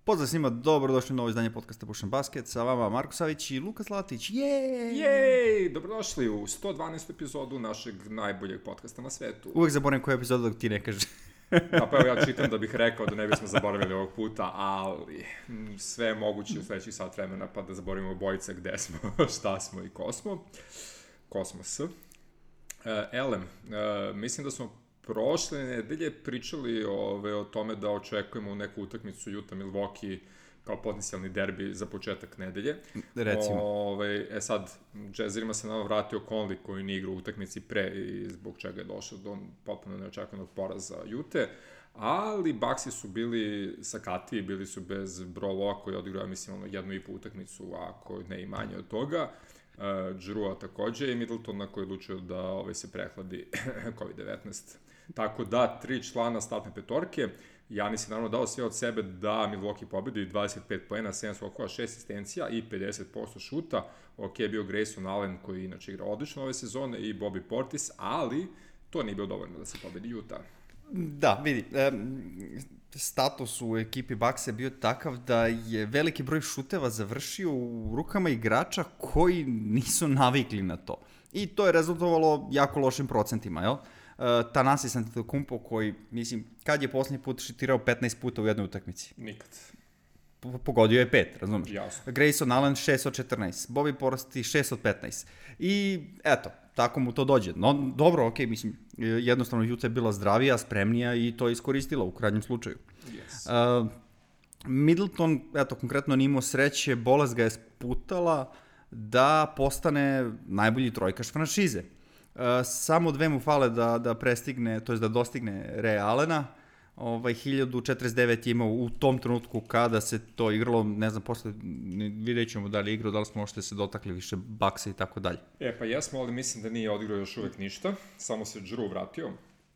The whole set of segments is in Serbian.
Pozdrav svima, dobrodošli u novo izdanje podcasta Push & Basket, sa vama Marko Savić i Luka Zlatić, Jej! Dobrodošli u 112. epizodu našeg najboljeg podcasta na svetu. Uvijek zaboravim koju epizodu dok ti ne kažeš. Pa evo ja čitam da bih rekao da ne bismo zaboravili ovog puta, ali sve je moguće u sledećih sat vremena, pa da zaboravimo obojice gde smo, šta smo i ko smo. Kosmos. Elem, mislim da smo prošle nedelje pričali o tome da očekujemo neku utakmicu Utah-Milwaukee kao potencijalni derbi za početak nedelje. Recimo. Sad, Jazzerima se nama vratio Conley koji nije igrao u utakmici pre i zbog čega je došao do potpuno neočekivanog poraza Ute, ali Bucksi su bili sakatiji, bili su bez Bro Loa koji je odigrao, mislim, jednu i po utakmicu, ako ne i manje od toga. Drewa takođe i Middletona koji je odlučio da se prehladi COVID-19. Tako da, 3 člana startne petorke. Janis je naravno dao sve od sebe da Milwaukee pobedi, 25 poena, 7 skokova, 6 asistencija i 50% šuta. Ok, je bio Grayson Allen koji inače igra odlično ove sezone i Bobby Portis, ali to nije bio dovoljno da se pobedi Utah. Da, vidi, status u ekipi Bucks je bio takav da je veliki broj šuteva završio u rukama igrača koji nisu navikli na to. I to je rezultovalo jako lošim procentima, jel? Thanasis Antetokounmpo koji, mislim, kad je posljednji put šutirao 15 puta u jednoj utakmici? Nikad. Pogodio je 5, razumiješ? Jasno. Grayson Allen 6 od 14, Bobby Portis 6 od 15. I eto, tako mu to dođe. No, dobro, okej, mislim, jednostavno Utah je bila zdravija, spremnija i to je iskoristila u krajnjem slučaju. Yes. Middleton, eto, konkretno nije imao sreće, bolest ga je sputala da postane najbolji trojkaš franšize. Samo 2 mu fale da prestigne, to je da dostigne Ray Allena. 1049 je imao u tom trenutku kada se to igralo, ne znam, posle vidjet ćemo da li je igrao, da li smo možete se dotakli više Bucksa i tako dalje. Pa jesmo, ali mislim da nije odigrao još uvek ništa, samo se Drew vratio.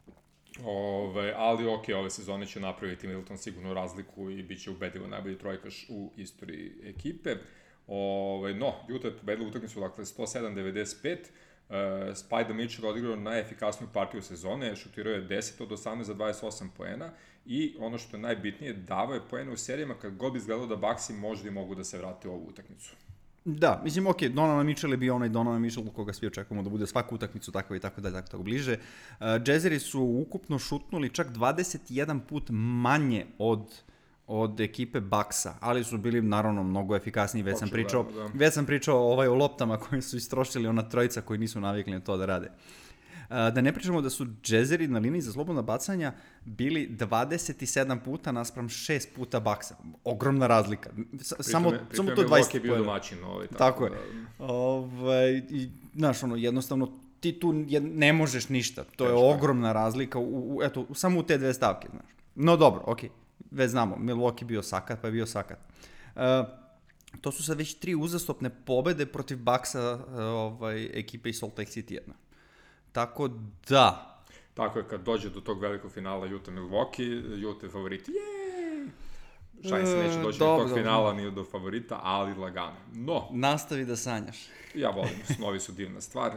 Ali ok, ove sezone će napraviti Middleton sigurno razliku i bit će ubedljivo najbolji trojkaš u istoriji ekipe. No, Utah je pobedila utakmicu, dakle 107-95. Spida Mitchell odigrao najefikasniju partiju sezone, šutirao je 10 od 18 za 28 poena i ono što je najbitnije, davao je poene u serijama kad god bi izgledalo da Bucksi možda i mogu da se vrate u ovu utakmicu. Da, mislim, ok, Donovan Mitchell je bio onaj Donovan Mitchell koga svi očekujemo da bude svaku utakmicu tako i tako dalje, tako bliže. Jazzeri su ukupno šutnuli čak 21 put manje od ekipe Bucksa, ali su bili naravno mnogo efikasniji, već sam pričao o loptama koji su istrošili ona trojica koji nisu navikli na to da rade. Da ne pričamo da su Jazzeri na liniji za slobodna bacanja bili 27 puta naspram 6 puta Bucksa. Ogromna razlika. Samo to je 20 Milwaukee je bio domaćin. Tako je. Znaš, jednostavno ti tu ne možeš ništa. To je ogromna razlika samo u te dve stavke. Znaš. No dobro, okej. Već znamo, Milwaukee bio sakat, pa je bio sakat. To su sad već 3 uzastopne pobede protiv Bucksa ekipe iz Salt Lake City jedna. Tako da... Tako je, kad dođe do tog velikog finala Utah-Milwaukee, Utah je favorit. Jej! Šta se neće doći do tog finala ni do favorita, ali lagano. No... Nastavi da sanjaš. Ja volim, snovi su divna stvar.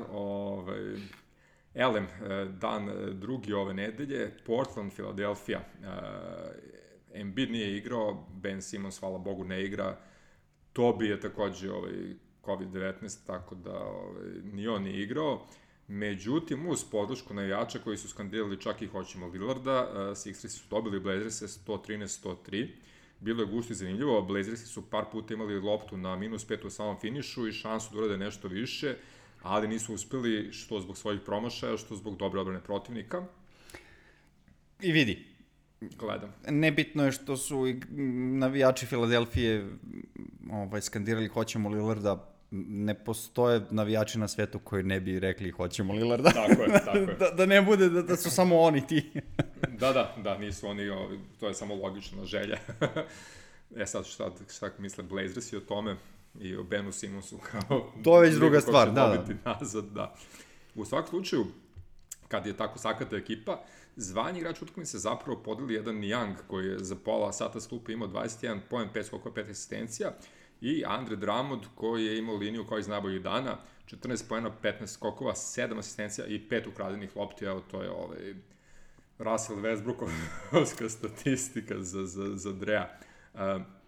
Elem, dan drugi ove nedelje, Portland, Philadelphia. Embiid nije igrao, Ben Simmons, hvala Bogu, ne igra. Tobi je takođe COVID-19, tako da ni on nije igrao. Međutim, uz podršku navijača koji su skandirali čak i hoćemo Lillarda, Sixersi su dobili Blazerse 113-103. Bilo je gusto i zanimljivo, Blazersi su par puta imali loptu na -5 u samom finišu i šansu da urade nešto više, ali nisu uspeli, što zbog svojih promašaja, što zbog dobre odbrane protivnika. I vidi, gledam. Nebitno je što su navijači Filadelfije skandirali hoćemo Lillarda, ne postoje navijači na svetu koji ne bi rekli hoćemo Lillarda. Tako je. da ne bude da su samo oni ti. Da, nisu oni, to je samo logična želja. Sad šta misle Blazers i o tome i o Benu Simmonsu kao... To je već druga stvar, da. Nazad, da. U svakom slučaju, kad je tako sakata ekipa, zvanje igrač utakmice zapravo podeli jedan Young koji je za pola sata skupa imao 21 poen, 5 skokova, 5 asistencija i Andre Drummond koji je imao liniju kao iz najboljih dana, 14 poena, 15 skokova, 7 asistencija i 5 ukradenih lopti. Evo, to je Russell Westbrookovska statistika za Drea.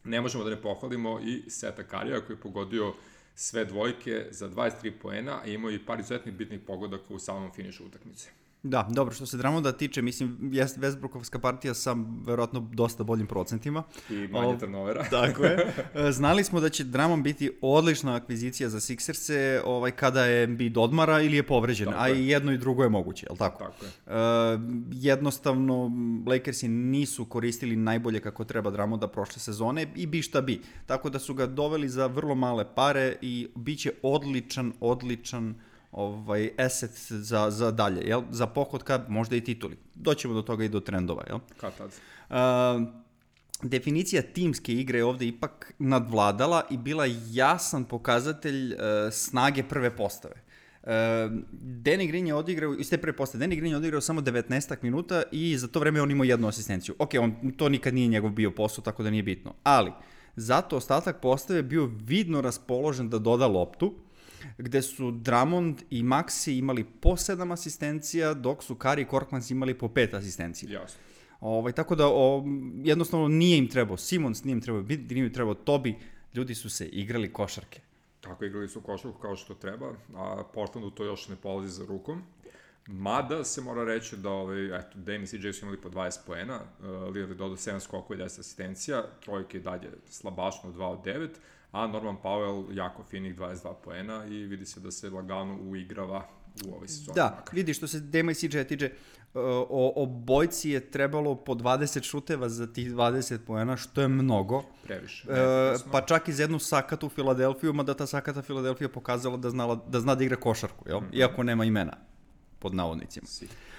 ne možemo da ne pohvalimo i Seta Karija koji je pogodio sve dvojke za 23 poena, a imao i par izuzetnih bitnih pogodaka u samom finišu utakmice. Da, dobro, što se Drummonda tiče, mislim, Westbrookovska partija sa verovatno dosta boljim procentima. I manje turnovera. Tako je. Znali smo da će Drummond biti odlična akvizicija za Sixerse kada je Embiid odmara ili je povređen, a i jedno i drugo je moguće, je li tako? Tako je. Jednostavno, Lakersi nisu koristili najbolje kako treba Drummonda prošle sezone i bi šta bi. Tako da su ga doveli za vrlo male pare i bit će odličan asset za dalje, jel? Za pohod ka možda i tituli. Doćemo do toga i do trendova, jel? Kad tad? Definicija timske igre je ovde ipak nadvladala i bila jasan pokazatelj snage prve postave. Danny Green je odigrao, iz te prve postave, Danny Green je odigrao samo 19 minuta i za to vreme on imao jednu asistenciju. Ok, to nikad nije njegov bio posao, tako da nije bitno. Ali, zato ostatak postave bio vidno raspoložen da doda loptu, gde su Drummond i Maxi imali po 7 asistencija, dok su Curry i Korkmaz imali po 5 asistencija. Jasno. Tako da jednostavno nije im trebao Simons, nije im trebao Tobi, ljudi su se igrali košarke. Tako, igrali su košarku kao što treba, a Portlandu to još ne polazi za rukom. Mada se mora reći da Dame i CJ su imali po 20 poena, Lillard je dodao 7 skokova i 10 asistencija, trojke i dalje slabašno 2 od 9, a Norman Powell jako finih 22 poena i vidi se da se lagano uigrava u ovoj sezoni. Da, vidi što se Dame i CJ tiče, obojci je trebalo po 20 šuteva za tih 20 poena, što je mnogo. Previše. Pa čak i za jednu sakatu Filadelfiju, mada ta sakata Filadelfija pokazala da zna da igra košarku, jel? Iako nema imena, pod navodnicima.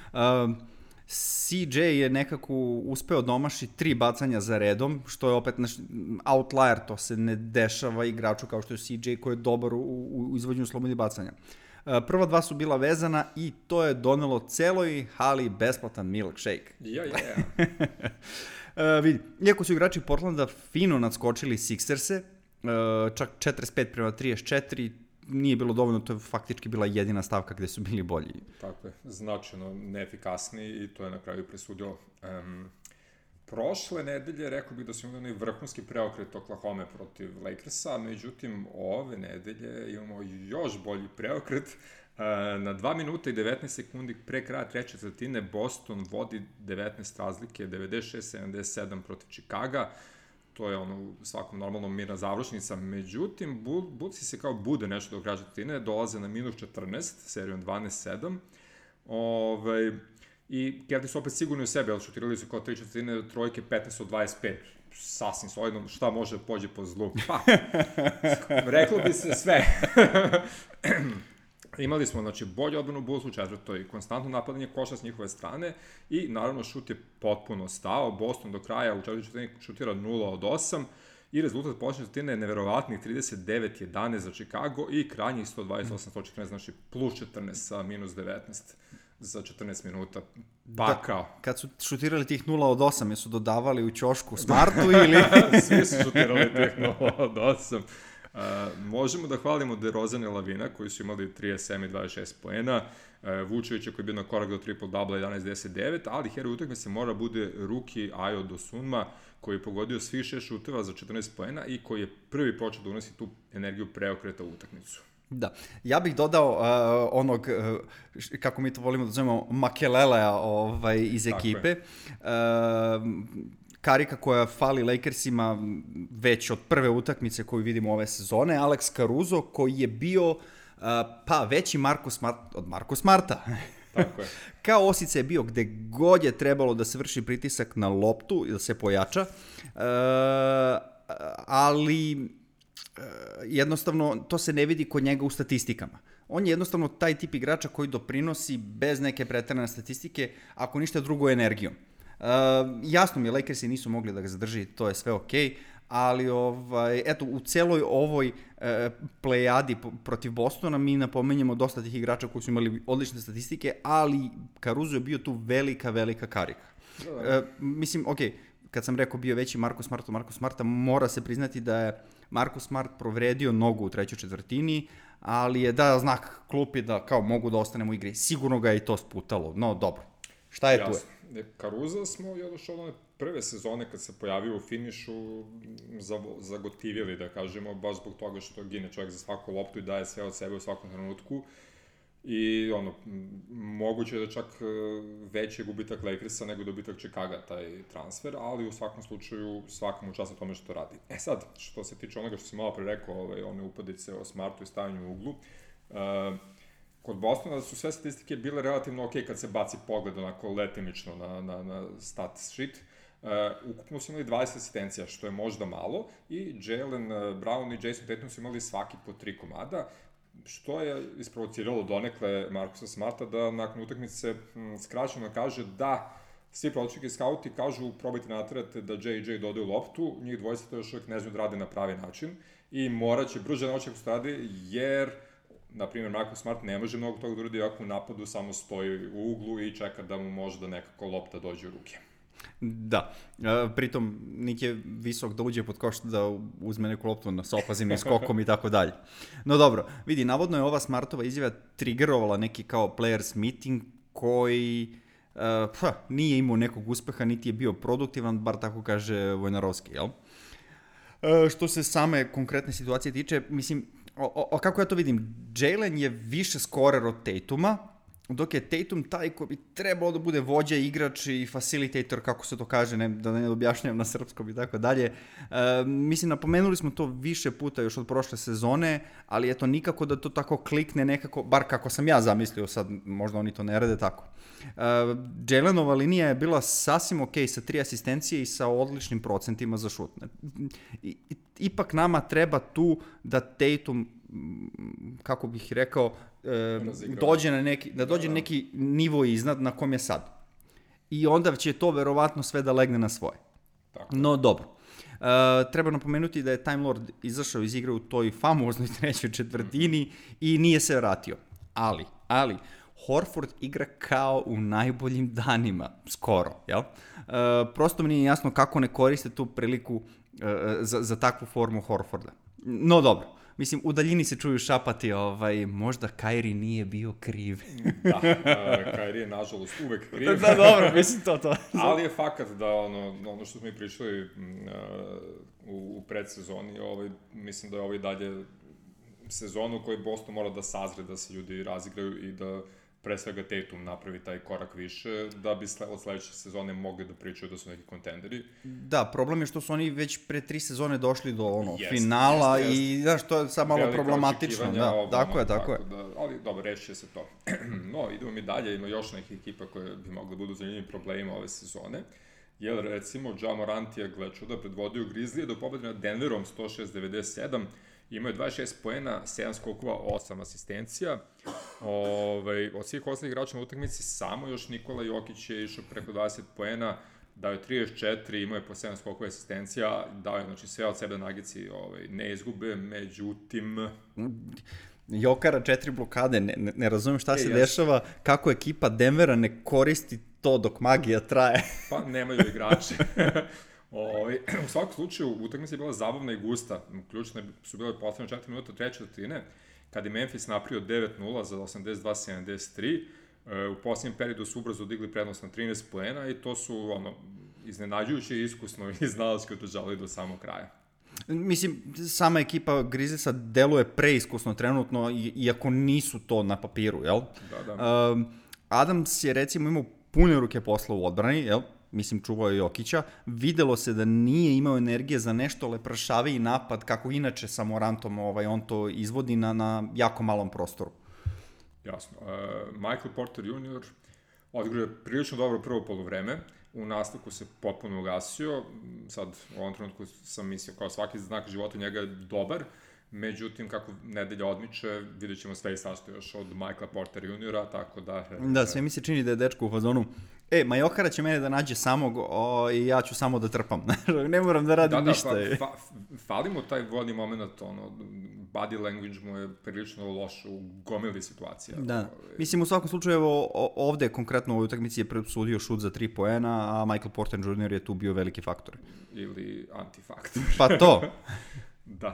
CJ je nekako uspeo domaši 3 bacanja za redom, što je opet outlier, to se ne dešava igraču kao što je CJ koji je dobar u izvođenju slobodnih bacanja. Prva 2 su bila vezana i to je donelo celoj hali besplatan milkshake. Vidi, iako su igrači Portlanda fino nadskočili Sixerse, čak 45-34, nije bilo dovoljno, to je faktički bila jedina stavka gde su bili bolji. Tako je, značajno neefikasniji i to je na kraju presudilo. Prošle nedelje rekao bih da su imali vrhunski preokret Oklahoma protiv Lakersa, međutim ove nedelje imamo još bolji preokret. Na 2 minuta i 19 sekundi pre kraja treće četvrtine Boston vodi 19 razlike, 96-77 protiv Chicaga. To je u svakom normalnom mirna završnica. Međutim, Bullsi se kao bude nešto do kraja četvrtine, dolaze na minus 14, serijom 12-7. I Cavs su opet sigurni u sebe, ali šutirali su kao 3 četvrtine, trojke 15 od 25. Sasvim solidno, šta može da pođe po zlu? Pa, reklo bi se sve. Imali smo, bolju odbranu Bulls u četvrtoj, konstantno napadanje koša s njihove strane i naravno šut je potpuno stao. Boston do kraja u četvrtoj četvrtini šutira 0 od 8 i rezultat početne četvrtine je neverovatnih 39-11 za Chicago i krajnjih 128-114, znači plus 14 sa minus 19 za 14 minuta. Pakao. Da, kad su šutirali tih 0 od 8, jesu dodavali u ćošku Smartu ili... Svi su šutirali tih 0 od 8. Možemo da hvalimo DeRozan i Lavina koji su imali 37 i 26 poena, Vučevića koji je bio na korak do triple-double 11-10-9, ali heroj utakmice mora bude rookie Ayo Dosunma koji je pogodio svih 6 šuteva za 14 poena i koji je prvi počeo da unosi tu energiju preokreta u utakmicu. Da, ja bih dodao onog, kako mi to volimo da zovemo, Makelelea iz ekipe. Karika koja fali Lakersima već od prve utakmice koju vidimo ove sezone, Alex Caruso koji je bio veći Marcus Smart od Marcus Smarta. Tako je. Kao osice je bio gde god je trebalo da se vrši pritisak na loptu i da se pojača, ali jednostavno to se ne vidi kod njega u statistikama. On je jednostavno taj tip igrača koji doprinosi bez neke preterane statistike, ako ništa drugo energijom. Jasno mi je, Lakersi nisu mogli da ga zadrži, to je sve okej, ali eto, u celoj ovoj plejadi protiv Bostona mi napomenjamo dosta tih igrača koji su imali odlične statistike, ali Caruso je bio tu velika karika. Mislim, kad sam rekao bio veći Marcus Smart od Marcus Smarta, mora se priznati da je Marcus Smart povredio nogu u trećoj četvrtini, ali je dao znak klupi da kao mogu da ostanemo u igri. Sigurno ga je i to sputalo, no dobro. Šta je tu? Caruza smo još od one prve sezone kad se pojavio u finišu zagotivili, da kažemo, baš zbog toga što gine čovjek za svaku loptu i daje sve od sebe u svakom trenutku. I moguće je da čak veći je gubitak Lakersa nego dobitak Chicaga taj transfer, ali u svakom slučaju svakamu čast na tome što radi. Sad, što se tiče onoga što si malo pre rekao, one upadice o Smartu i stavljanju u uglu, kod Bostona su sve statistike bile relativno ok kad se baci pogled onako letimično na stat sheet. Ukupno su imali 20 asistencija, što je možda malo, i Jaylen Brown i Jason Tatum su imali svaki po 3 komada, što je isprovociralo donekle Marcusa Smarta da nakon utakmice skraćeno kaže da svi protivnički i skauti kažu probajte naterate da J.J. dodaju loptu, njih dvojica to još uvijek ne znaju da rade na pravi način i morat će brže naučiti kako se radi, jer na primjer Marcus Smart ne može mnogo toga da uradi ako u napadu samo stoji u uglu i čeka da mu možda nekako lopta dođe u ruke. Da, pritom nik je visok da uđe pod koš da uzme neku loptu sa opazivnim skokom i tako dalje. No dobro, vidi, navodno je ova Smartova izjava triggerovala neki kao players meeting koji nije imao nekog uspeha, niti je bio produktivan, bar tako kaže Vojnarovski, jel? Što se same konkretne situacije tiče, mislim, kako ja to vidim, Jaylen je više skorer od Tatuma, dok je Tatum taj koji bi trebao da bude vođa, igrač i facilitator, kako se to kaže, da ne objašnjam na srpskom i tako dalje. Mislim, napomenuli smo to više puta još od prošle sezone, ali eto, nikako da to tako klikne nekako, bar kako sam ja zamislio, sad možda oni to ne rade tako. Jaylenova linija je bila sasvim ok sa 3 asistencije i sa odličnim procentima za šut. Ipak nama treba tu da Tatum, kako bih rekao, dođe na neki nivo iznad na kom je sad. I onda će to verovatno sve da legne na svoje. Tako. No dobro. Treba napomenuti da je Time Lord izašao iz igre u toj famoznoj trećoj četvrtini i nije se vratio. Ali Horford igra kao u najboljim danima, skoro, jel? Prosto mi nije jasno kako ne koriste tu priliku za takvu formu Horforda. No dobro. Mislim, u daljini se čuju šapati, možda Kyrie nije bio kriv. Da, Kyrie je nažalost uvek kriv. Da, dobro, mislim to. Ali je fakat da ono što smo mi pričali u predsezoni, mislim da je ovo dalje sezonu u kojoj Boston mora da sazre, da se ljudi razigraju i da pre svega Tatum napravi taj korak više, da bi od sledeće sezone mogli da pričaju da su neki kontenderi. Da, problem je što su oni već pre 3 sezone došli do finala i znaš, to je sad malo problematično. Tako je. Ali dobro, reći se to. No, idemo mi dalje, ima još nekih ekipa koje bi mogli da budu zanimljivim problemima ove sezone. Jer recimo, Ja Morant je glečuda predvodio Grizzlije do pobede nad Denverom 106-97, imao je 26 poena, 7 skokova, 8 asistencija. Od svih ostalih igrača na utakmici samo još Nikola Jokić je išao preko 20 poena, dao je 34, imao je po 7 skokova i asistencija, dao je sve od sebe Nagici ne izgube, međutim... Jokara 4 blokade, ne razumijem šta se dešava, kako ekipa Denvera ne koristi to dok magija traje. Pa nemaju igrače. U svakom slučaju, utakmica je bila zabavna i gusta. Ključne su bile poslednje 4 minuta treće četvrtine, kada je Memphis napravio 9-0 za 82-73. U posljednjem periodu su ubrzo digli prednost na 13 poena i to su iznenađujuće i iskusno i znalački održali do samog kraja. Mislim, sama ekipa Grizzliesa deluje preiskusno trenutno, iako nisu to na papiru, jel? Da. Adams je recimo imao pune ruke posla u odbrani, jel? Mislim, čuvao je Jokića, videlo se da nije imao energije za nešto lepršaviji napad, kako inače sa Morantom on to izvodi na jako malom prostoru. Jasno. Michael Porter Jr. odigrao je prilično dobro prvo polovreme, u nastavku se potpuno ugasio, sad u ovom trenutku sam mislio kao svaki znak života njega je dobar, međutim, kako nedelja odmiče, vidjet ćemo sve i svašta još od Michaela Porter Jr. Tako da... Da, sve mi se čini da je dečko u fazonu, Majokara će mene da nađe samog i ja ću samo da trpam. Ne moram da radim ništa. Fali mu taj vodni moment, body language mu je prilično loš u gomili situacija. Da, mislim u svakom slučaju, ovde konkretno u ovoj utakmici je presudio šut za 3 poena, a Michael Porter Jr. je tu bio veliki faktor. Ili antifaktor. Pa to. Da.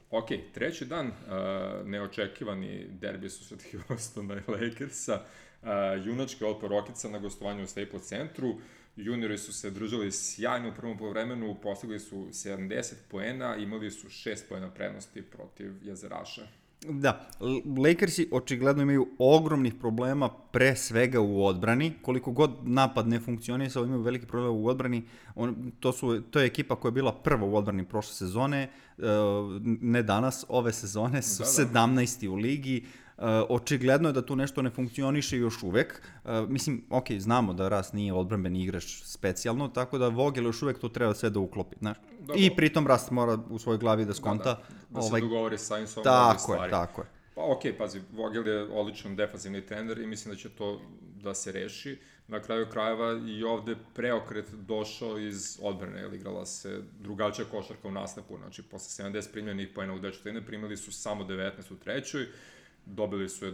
Ok, treći dan, neočekivani derbi su sred Houstona i Lakersa, junački otpor Rocketsa na gostovanju u Staples centru. Juniori su se držali sjajno u prvom poluvremenu, postigli su 70 poena, imali su 6 poena prednosti protiv jezeraša. Da, Lakersi očigledno imaju ogromnih problema pre svega u odbrani. Koliko god napad ne funkcionisao, imaju veliki problema u odbrani. To je ekipa koja je bila prva u odbrani prošle sezone, ne danas, ove sezone su 17. u ligi. Očigledno je da tu nešto ne funkcioniše još uvek. Mislim, ok, znamo da Ras nije odbrambeni igrač specijalno, tako da Vogel još uvek to treba sve da uklopi, znaš. I pritom Ras mora u svojoj glavi da skonta. Da se dogovori sa ovim stvari. Tako je. Pa ok, pazi, Vogel je odličan defanzivni trener i mislim da će to da se reši. Na kraju krajeva i ovde preokret došao iz odbrane, jer igrala se drugačija košarka u nastavku. Znači, posle 70 primljenih poena u 2 primili su samo 19 u trećoj, dobili su je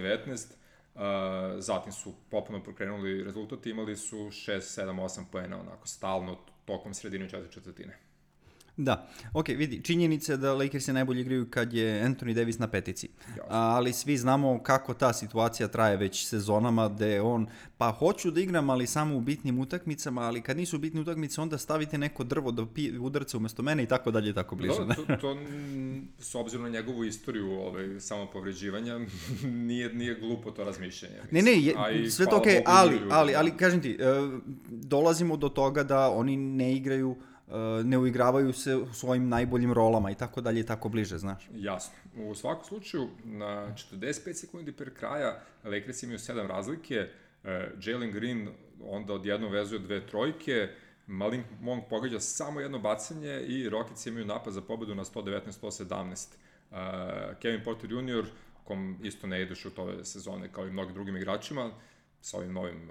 23-19, zatim su popuno prokrenuli rezultati, imali su 6, 7, 8 poena onako stalno tokom sredine 4/4. Da, ok, vidi, činjenica je da Lakersi najbolje igraju kad je Anthony Davis na petici, ali svi znamo kako ta situacija traje već sezonama, gde on, pa hoću da igram, ali samo u bitnim utakmicama, ali kad nisu bitne utakmice, onda stavite neko drvo da udarca umesto mene i tako dalje i tako bliže. To s obzirom na njegovu istoriju samopovređivanja, nije glupo to razmišljanje. Ne, sve to okej, ali kažem ti, dolazimo do toga da oni ne igraju, ne uigravaju se u svojim najboljim rolama i tako dalje i tako bliže, znaš. Jasno. U svakom slučaju, na 45 sekundi per kraja, Lakers imaju 7 razlike, Jalen Green onda odjednom vezuje 2 trojke, Malik Monk pogađa samo jedno bacanje i Rockets imaju napad za pobedu na 119-117. Kevin Porter Jr., kom isto ne ideš u tove sezone kao i mnogim drugim igračima, sa ovim novim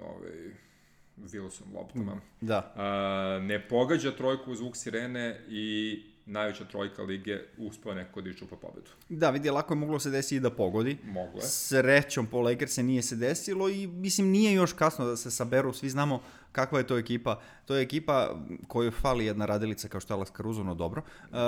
Wilson loptama. Da. Ne pogađa trojku uz zvuk sirene i najveća trojka lige uspeo neko da iščupa pobedu. Da, vidi, lako je moglo se desiti i da pogodi. Moglo je. Srećom po Lakerse nije se desilo i mislim nije još kasno da se saberu, svi znamo kakva je to ekipa. To je ekipa kojoj fali jedna radilica kao što je Alex Caruso, no dobro.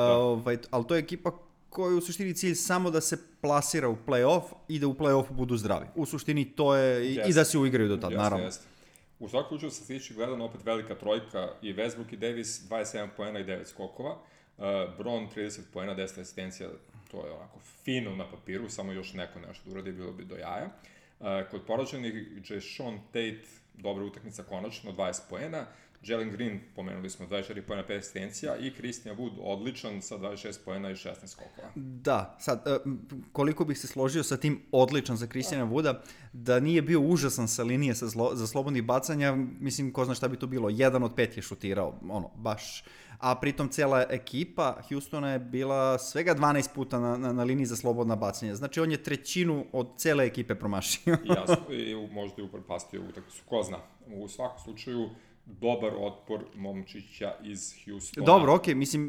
Ali to je ekipa koji je u suštini cilj samo da se plasira u play-off i da u play-offu budu zdravi. U suštini to je i da se uigraju do tada, naravno. U svakom slučaju sa sliči gledano opet velika trojka i Westbrook i Davis 27 poena i 9 skokova, Bron 30 poena, 10 asistencija, to je onako fino na papiru, samo još neko nešto da uradi, bilo bi do jaja. Kod poraženih Jason Tate, dobra utakmica konačno, 20 poena, Jalen Green, pomenuli smo, 24 poena, 5 asistencija i Christian Wood, odličan sa 26 poena i 16 skokova. Da, sad, koliko bih se složio sa tim odličan za Christiana Wooda, da nije bio užasan sa linije za slobodnih bacanja, mislim, ko zna šta bi to bilo, 1 od 5 je šutirao, baš, a pritom cela ekipa Houstona je bila svega 12 puta na liniji za slobodna bacanja, znači on je trećinu od cele ekipe promašio. Jasno, i možda je upropastio utakmicu, ko zna, u svakom slučaju, dobar otpor momčića iz Houstona. Dobro, okej, mislim,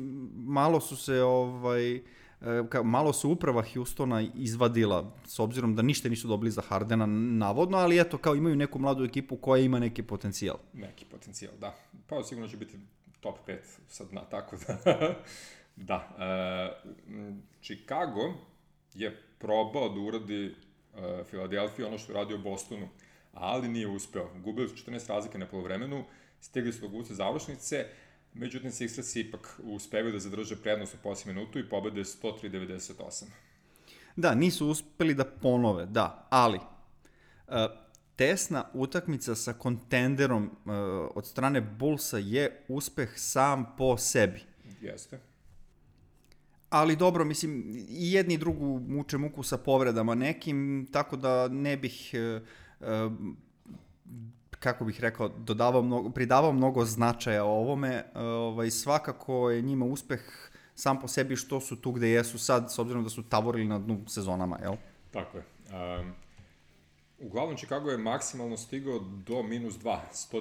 malo se uprava Houstona izvadila, s obzirom da ništa nisu dobili za Hardena, navodno, ali eto, kao imaju neku mladu ekipu koja ima neki potencijal. Neki potencijal, da. Pa sigurno će biti top 5 sad na, tako da. Da. Chicago je probao da uradi Philadelphia ono što je radio Bostonu, ali nije uspeo. Gubili su 14 razlike na polovremenu, stigli su do guce završnice, međutim Sixersi ipak uspevaju da zadrže prednost u posljednjem minutu i pobede 103-98. Da, nisu uspeli da ponove, da, ali tesna utakmica sa kontenderom od strane Bullsa je uspeh sam po sebi. Jeste. Ali dobro, mislim, i jedni i drugu muče muku sa povredama nekim, tako da ne bih, kako bih rekao, pridavao mnogo značaja ovome. Svakako je njima uspeh sam po sebi što su tu gde jesu sad, s obzirom da su tavorili na dnu sezonama, jel? Tako je. Uglavnom, Chicago je maksimalno stigao do -2,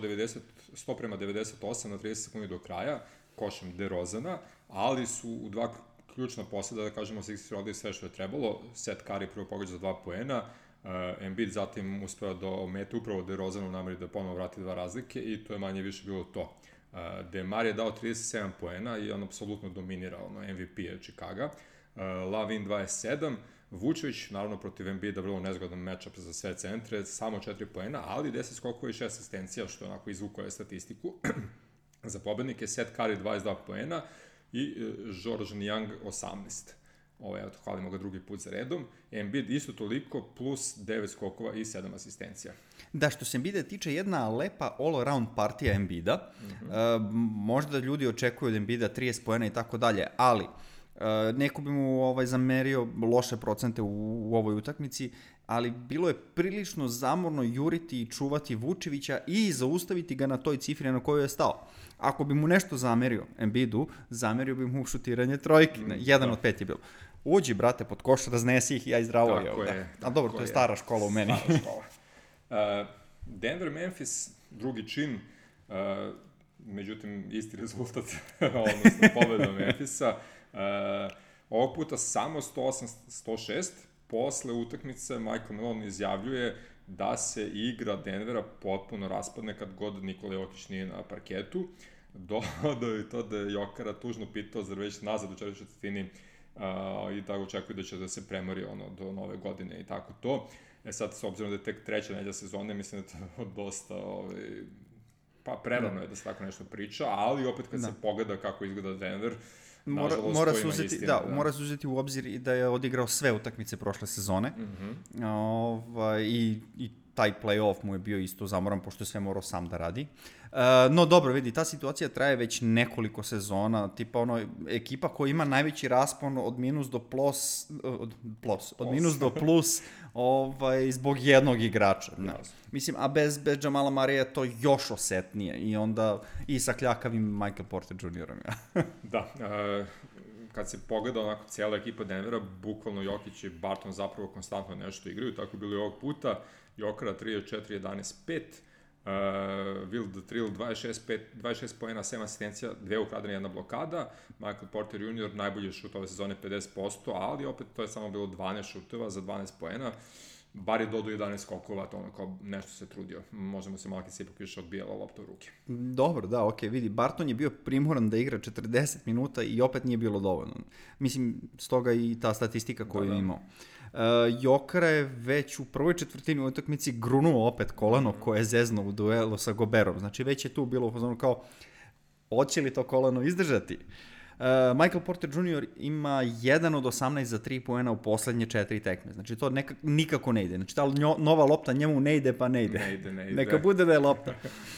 100:98 na 30 sekundi do kraja, košem DeRozana, ali su u dva ključna posljeda, da kažemo, Sixers rodili sve što je trebalo. Seth Curry prvo pogađa za 2 poena, Embiid zatim uspeo da omete upravo DeRozanu u nameri da ponovo vrati 2 razlike i to je manje više bilo to. DeMar je dao 37 poena i on apsolutno dominirao na MVP Chicaga. Lavin 27, Vučević, naravno protiv Embida, vrlo nezgodan matchup za sve centre, samo 4 poena, ali 10 skokova i 6 asistencija, što je onako izvukao je statistiku. Za pobednike Seth Curry 22 poena i Georges Niang 18. Eto, hvalimo ga drugi put za redom. Embiid isto toliko, plus 9 skokova i 7 asistencija. Da, što se Embida tiče, jedna lepa all-around partija Embida. Možda ljudi očekuju od Embida 30 poena i tako dalje, ali neko bi mu zamerio loše procente u ovoj utakmici, ali bilo je prilično zamorno juriti i čuvati Vučevića i zaustaviti ga na toj cifri na kojoj je stao. Ako bi mu nešto zamerio Embiidu, zamerio bi mu šutiranje trojke. 1 od 5 je bilo. Uđi, brate, pod koš, raznesi ih, ja i zdravo je. A dobro, to je stara škola u meni. Stara škola. Denver-Memphis, drugi čin, međutim, isti rezultat, odnosno pobeda Memphisa. Ovog puta samo 108-106, posle utakmice Michael Malone izjavljuje da se igra Denvera potpuno raspadne kad god Nikola Jokić nije na parketu. Dodao je to da je Jokara tužno pitao zar već nazad u četvrtoj četvrtini i tako očekuje da će da se premori do nove godine i tako to. Sad, s obzirom da je tek treća nedelja sezone, mislim da je to dosta prerano je da se tako nešto priča, ali opet kad se pogleda kako izgleda Denver, mora se uzeti u obzir i da je odigrao sve utakmice prošle sezone. I taj play-off mu je bio isto zamoran, pošto je sve morao sam da radi. No dobro, vidi, ta situacija traje već nekoliko sezona, tipa ekipa koja ima najveći raspon od minus do plus zbog jednog igrača. Mislim, a bez Jamala Murraya je to još osetnije i onda i sa kljakavim Michael Porter Jr. Da, kad se pogleda onako cijela ekipa Denvera, bukvalno Jokić i Barton zapravo konstantno nešto igraju, tako bilo i ovog puta. Jokara 34-11-5, Will the Trill 26 poena, 7 asistencija, 2 ukradene, 1 blokada. Michael Porter Jr. najbolji šut ove sezone 50%, ali opet to je samo bilo 12 šuteva za 12 poena. Bar je dodao 11 skokova, to kao nešto se trudio. Možemo se Malkica ipak više odbijala lopta u ruke. Dobro, da, okej, vidi, Barton je bio primoran da igra 40 minuta i opet nije bilo dovoljno. Mislim, stoga i ta statistika koju je imao. Jokara je već u prvoj četvrtini utakmici grunuo opet kolano koje je zezno u duelu sa Goberom. Znači već je tu bilo u fazonu kao, hoće li to kolano izdržati? Michael Porter Jr. ima 1 od 18 za 3 poena u poslednje 4 tekme. Znači to nikako ne ide. Znači ta nova lopta njemu ne ide pa ne ide. Ne ide. Neka bude da je lopta.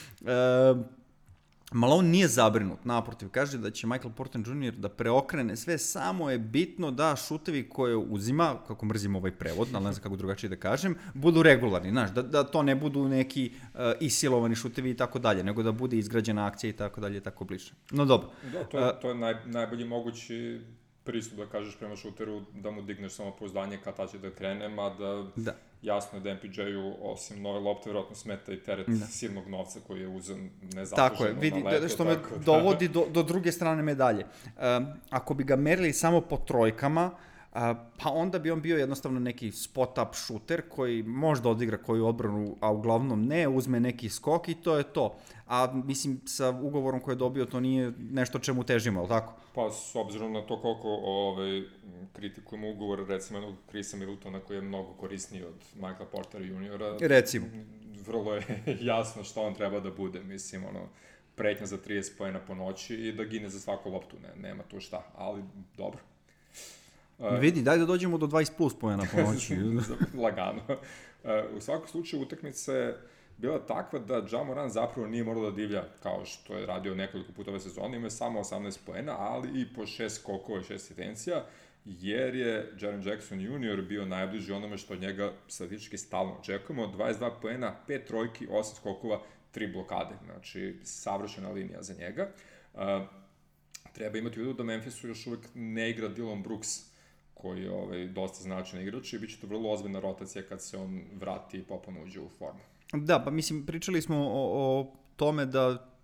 Malone nije zabrinut, naprotiv, kaže da će Michael Porter Jr. da preokrene sve, samo je bitno da šutevi koje uzima, kako mrzim ovaj prevod, ali ne znam kako drugačije da kažem, budu regularni, znaš, da to ne budu neki isilovani šutevi i tako dalje, nego da bude izgrađena akcija i tako dalje, tako bliže. No dobro. Da, to je najbolji mogući pristup da kažeš prema šuteru, da mu digneš samopouzdanje kad ta će da krene, mada jasno je da MPJ-u osim nove lopte vjerojatno smeta i teret silnog novca koji je uzem nezasluženo. Tako je, vidi, što me dovodi do druge strane medalje. Ako bi ga merili samo po trojkama, pa onda bi on bio jednostavno neki spot-up šuter koji možda odigra koju odbranu, a uglavnom ne, uzme neki skok i to je to. A mislim, sa ugovorom koji je dobio, to nije nešto čemu težimo, ali tako? Pa, s obzirom na to koliko kritikujemo ugovor, recimo jednog Chrisa Middletona koji je mnogo korisniji od Michaela Portera Juniora, recimo, vrlo je jasno šta on treba da bude, mislim, pretnja za 30 poena po noći i da gine za svaku loptu, nema tu šta, ali dobro. Vidi, daj da dođemo do 20 plus poena po noći. Lagano. U svakom slučaju utakmica je bila takva da Ja Morant zapravo nije morao da divlja kao što je radio nekoliko puta ove sezone, ima samo 18 poena, ali i po 6 skokova i 6 asistencija, jer je Jaren Jackson Jr. bio najbliži onome što od njega statistički stalno očekujemo, 22 poena, 5 trojki, 8 skokova, 3 blokade, znači savršena linija za njega. Treba imati u vidu da Memphisu još uvek ne igra Dillon Brooks, koji je dosta značajan igrač i bit će to vrlo ozbiljna rotacija kad se on vrati i popolno uđe u formu. Da, pa mislim, pričali smo o tome da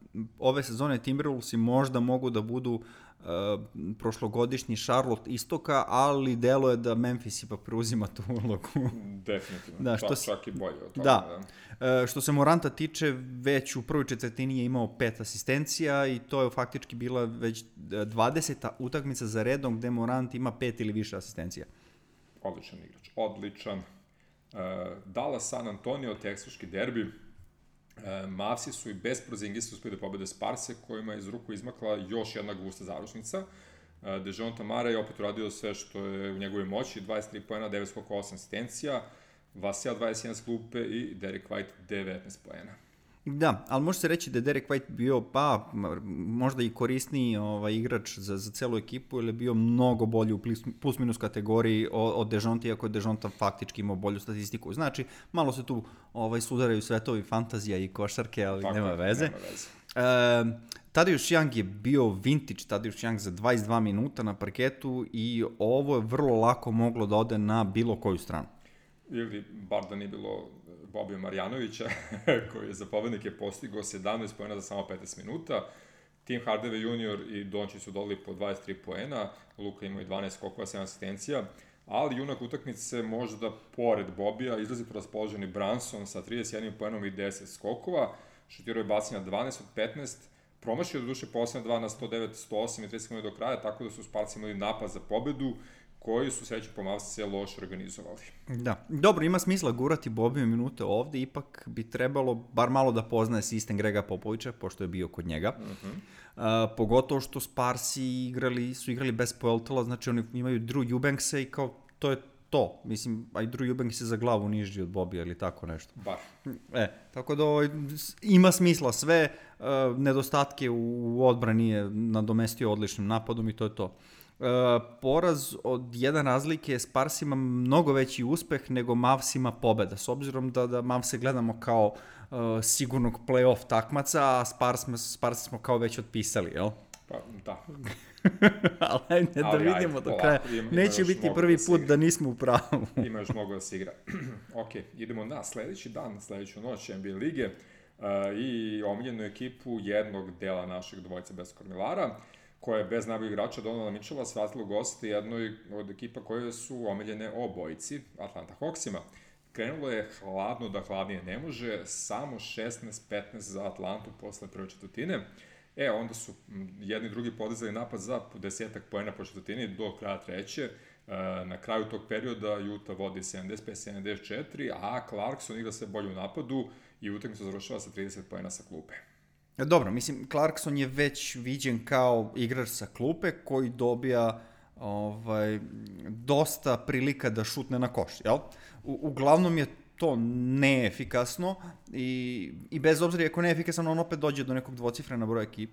ove sezone Timberwolvesi možda mogu da budu prošlogodišnji Charlotte istoka, ali delo je da Memphis ipak preuzima tu ulogu. Definitivno, da, čak i bolje od toga. Da. Što se Moranta tiče, već u prvoj četvrtini je imao 5 asistencija i to je faktički bila već 20. utakmica za redom gde Morant ima 5 ili više asistencija. Odličan igrač, odličan. Dallas San Antonio, teksaški derbi. Mavsi su i bez Porzingisa uspeli da pobede Sparse, kojima je iz ruku izmakla još jedna gusta završnica. Dejounte Murray je opet uradio sve što je u njegovoj moći, 23 poena, 9 skokova, 8 asistencija, Vasil 21 s klupe i Derek White 19 poena. Da, ali može se reći da je Derek White bio možda i korisniji igrač za celu ekipu, ili je bio mnogo bolji u plus-minus kategoriji od Dejounte, iako je Dejounte faktički imao bolju statistiku. Znači, malo se tu sudaraju svetovi fantazija i košarke, ali tako, nema veze. Tadeusz Young je bio vintage Tadeusz Young za 22 minuta na parketu i ovo je vrlo lako moglo da ode na bilo koju stranu. Ili bar da nije bilo Bobija Marjanovića, koji je za pobednike postigao 17 poena za samo 15 minuta. Tim Hardaway junior i Dončić su dodali po 23 poena, Luka imao i 12 skokova, 7 asistencija, ali junak utakmice možda pored Bobija izrazito raspoloženi Brunson sa 31 poenom i 10 skokova, šutirao je bacanja 12 od 15, promašio do duše posljedna 2 na 109, 108 i 30 sekundi do kraja, tako da su Sparci imali napad za pobedu, koji su sreću po Mavsice loše organizovali. Da, dobro, ima smisla gurati Bobiju minute ovde, ipak bi trebalo bar malo da poznaje sistem Grega Popovića, pošto je bio kod njega. Pogotovo što Sparsi su igrali bez Poeltela, znači oni imaju Drew Eubanksa i kao to je to. Mislim, a i Drew Eubanks je za glavu niži od Bobija ili tako nešto. Bar. Tako da ima smisla sve, nedostatke u odbrani je nadomestio odličnim napadom i to je to. Poraz od 1 razlike Spars ima mnogo veći uspeh nego Mavsima pobeda, s obzirom da Mavse gledamo kao sigurnog play-off takmaca, a Spars smo kao već otpisali, jel? Pa, da. Ali ajde da vidimo do kraja. Neće biti prvi put da nismo u pravu. Ima još mnogo da se igra. Ok, idemo na sledeći dan, sledeću noć NBA lige i omiljenu ekipu jednog dela našeg dvojice bez kormilara, koja je bez najboljeg igrača Donovan Mitchella svratilo goste jednoj od ekipa koje su omiljene obojici, Atlanta Hawksima. Krenulo je hladno da hladnije ne može, samo 16-15 za Atlantu posle prve četvrtine. Onda su jedni i drugi podizali napad za 10 poena po četvrtini do kraja treće. Na kraju tog perioda Utah vodi 75-74, a Clarkson igra se bolje u napadu i utakmica završava sa 30 poena sa klupe. Dobro, mislim, Clarkson je već viđen kao igrač sa klupe koji dobija dosta prilika da šutne na koš, jel? Uglavnom je to neefikasno i bez obzira ako neefikasno, on opet dođe do nekog dvocifrenog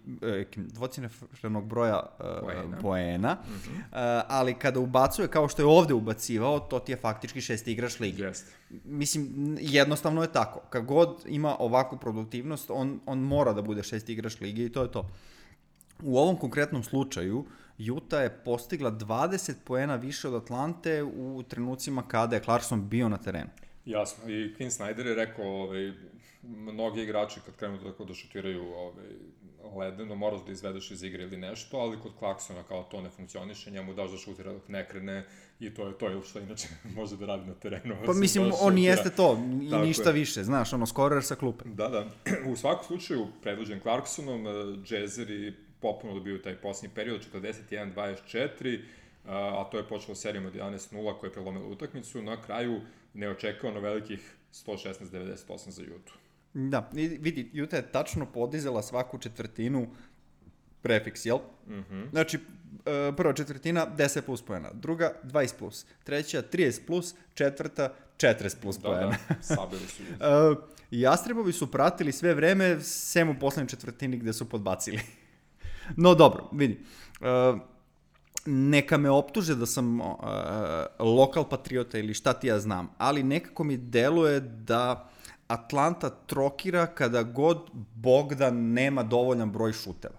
broja poena, ali kada ubacuje kao što je ovde ubacivao, to ti je faktički 6. igrač ligi. Mislim, jednostavno je tako. Kad god ima ovakvu produktivnost, on mora da bude 6. igrač ligi i to je to. U ovom konkretnom slučaju, Utah je postigla 20 poena više od Atlante u trenucima kada je Clarkson bio na terenu. Jasno, i Quinn Snyder je rekao, mnogi igrači kad krenu tako da šutiraju ledeno, moraš da izvedeš iz igre ili nešto, ali kod Clarksona kao to ne funkcioniše, njemu daš da šutira dok ne krene i to je to, ili što inače može da radi na terenu. Pa mislim, on jeste to i tako ništa više, znaš, skorer sa klupe. Da. U svakom slučaju, predvođen Clarksonom, Jazzeri popuno dobiju taj posljednji period, 41-24, a to je počelo serijom od 11-0 koja je prelomila utakmicu, na kraju neočekavano velikih 116-98 za Utah. Da, vidi, Utah je tačno podizala svaku četvrtinu prefiks, jel? Znači, prva četvrtina 10 plus poena, druga 20 plus, treća 30 plus, četvrta 40 plus poena. Da, sabili su ljudi. Jastrebovi su pratili sve vreme, sem u poslednjoj četvrtini gde su podbacili. No dobro, vidi. Neka me optuže da sam lokal patriota ili šta ti ja znam, ali nekako mi deluje da Atlanta trokira kada god Bogdan nema dovoljan broj šuteva.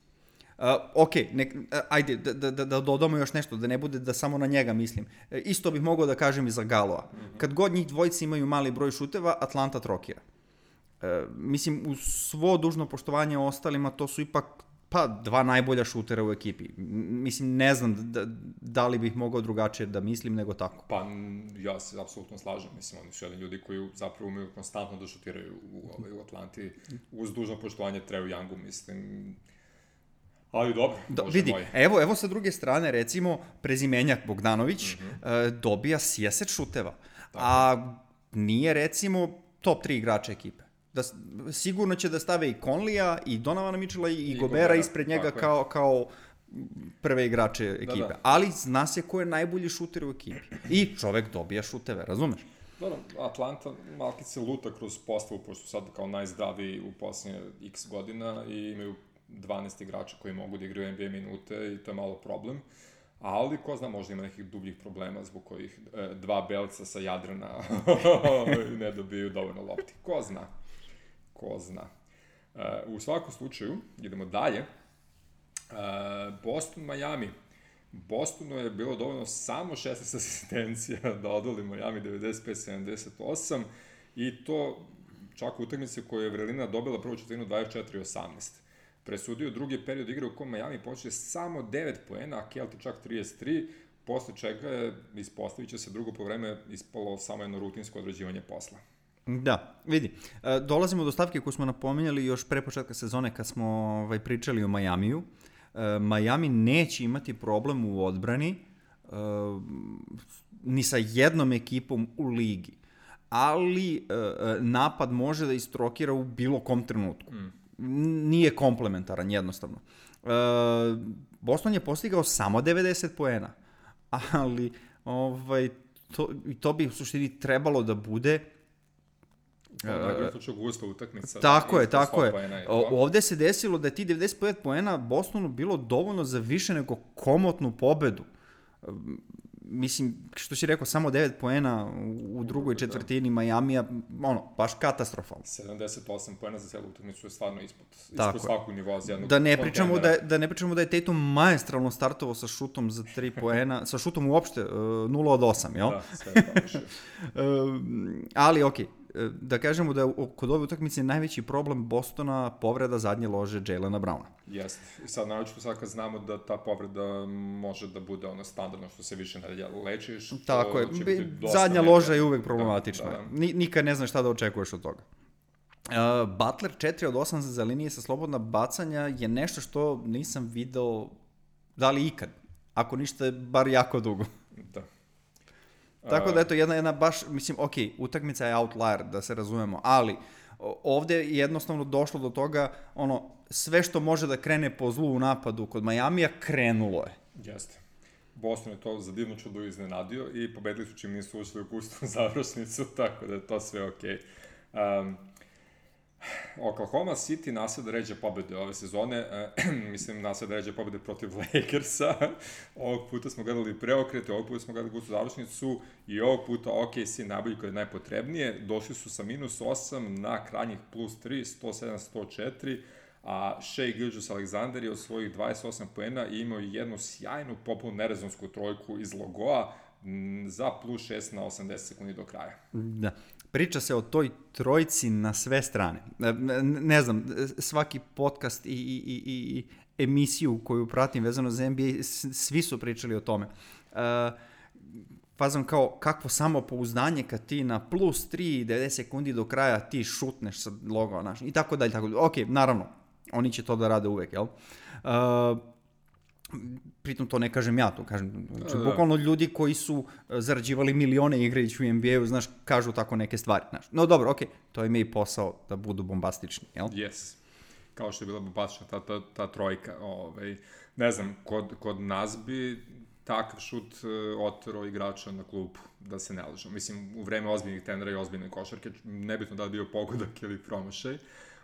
Ajde, da dodamo još nešto, da ne bude da samo na njega mislim. Isto bih mogao da kažem i za Galoa. Kad god njih dvojica imaju mali broj šuteva, Atlanta trokira. mislim, uz svo dužno poštovanje ostalima, to su ipak dva najbolja šutera u ekipi. Mislim, ne znam da li bih mogao drugačije da mislim nego tako. Pa, ja se apsolutno slažem. Mislim, oni su jedan ljudi koji zapravo umeju konstantno da šutiraju u Atlanti. Uz dužno poštovanje Treu Youngu, mislim. Ali dobro, vidi, evo sa druge strane, recimo, prezimenjak Bogdanović dobija sjeset šuteva, a nije, recimo, top 3 igrača ekipe. Sigurno će da stave i Conleya, i Donovana Mitchella, i Gobera ispred njega kao prve igrače ekipe. Ali zna se ko je najbolji šuter u ekipi. I čovek dobija šuteve, razumeš? Dobro, Atlanta malkice luta kroz postavu, pošto sad kao najzdraviji u posljednje x godina i imaju 12 igrača koji mogu da igraju NBA minute i to je malo problem. Ali, ko zna, možda ima nekih dubljih problema zbog kojih dva belca sa Jadrana ne dobiju dovoljno lopti. Ko zna. U svakom slučaju, idemo dalje. Boston, Miami. Bostonu je bilo dovoljno samo 16 asistencija da odoli Miami 95-78 i to čak u utakmici koju je Vrelina dobila prvu četvrtinu 24-18. Presudio drugi period igre u kojem Miami počne samo 9 poena, a Kelti čak 33, posle čega je, ispostavit će se drugo po vreme, ispalo samo jedno rutinsko odrađivanje posla. Da, vidi, dolazimo do stavke koju smo napominjali još pre početka sezone kad smo pričali o Majamiju. Miami neće imati problem u odbrani ni sa jednom ekipom u ligi, ali napad može da istrokira u bilo kom trenutku. Nije komplementaran jednostavno. Boston je postigao samo 90 poena, ali to bi u suštini trebalo da bude najbolji slučaj gusta utakmica. Tako je. Ovde se desilo da je ti 95 poena Bostonu bilo dovoljno za više nego komotnu pobedu. Mislim, što si rekao, samo 9 poena u drugoj četvrtini Majamija, baš katastrofalno. 78 poena za celu utakmicu je stvarno ispod svakog nivoa za jednog Da ne pričamo da je Tatum maestralno startovao sa šutom za 3 poena, sa šutom uopšte 0 od 8, jel? Da, sve je poviše. Ali, okej. Da kažemo da je kod ove utakmice najveći problem Bostona povreda zadnje lože Jaylena Browna. Jeste. I sad naročito sad kad znamo da ta povreda može da bude standardno što se više ne lečiš. Tako je. Zadnja loža je uvek problematična. Nikad ne znaš šta da očekuješ od toga. Butler 4 od 8 za linije sa slobodna bacanja je nešto što nisam video da li ikad. Ako ništa, bar jako dugo. Da. Tako da, eto, jedna baš, mislim, utakmica je outlier, da se razumemo, ali ovde je jednostavno došlo do toga, sve što može da krene po zlu u napadu kod Majamija, krenulo je. Jeste. Boston je to za divno čudo iznenadio i pobedili su čim nisu ušli u pustnu završnicu, tako da je to sve okej. Oklahoma City nasleda ređe pobede ove sezone, mislim nasleda ređe pobede protiv Lakersa, ovog puta smo gledali preokrete, ovog puta smo gledali gustu završnicu i ovog puta OKC najbolji kada je najpotrebnije, došli su sa -8 na krajnjih +3, 107-104, a Shai Gilgeous-Alexander je od svojih 28 poena i imao jednu sjajnu popolnu nerezonsku trojku iz logoa za +6 na 80 sekundi do kraja. Da. Priča se o toj trojci na sve strane. Ne znam, svaki podcast i emisiju koju pratim vezano za NBA, svi su pričali o tome. Fazam kao kakvo samopouzdanje kad ti na +3 i 90 sekundi do kraja ti šutneš sa logo naš i tako dalje. Ok, naravno, oni će to da rade uvek, jel? Pritom to ne kažem ja, to kažem, znači, bukvalno ljudi koji su zarađivali milione igrajući u NBA-u, znaš, kažu tako neke stvari, znaš. No dobro, okej, to im je i posao da budu bombastični, jel? Yes, kao što je bila bombastična ta trojka, ne znam, kod nas bi takav šut otero igrača na klubu, da se ne lažem. Mislim, u vreme ozbiljnih trenera i ozbiljne košarke, nebitno da li bio pogodak ili promašaj,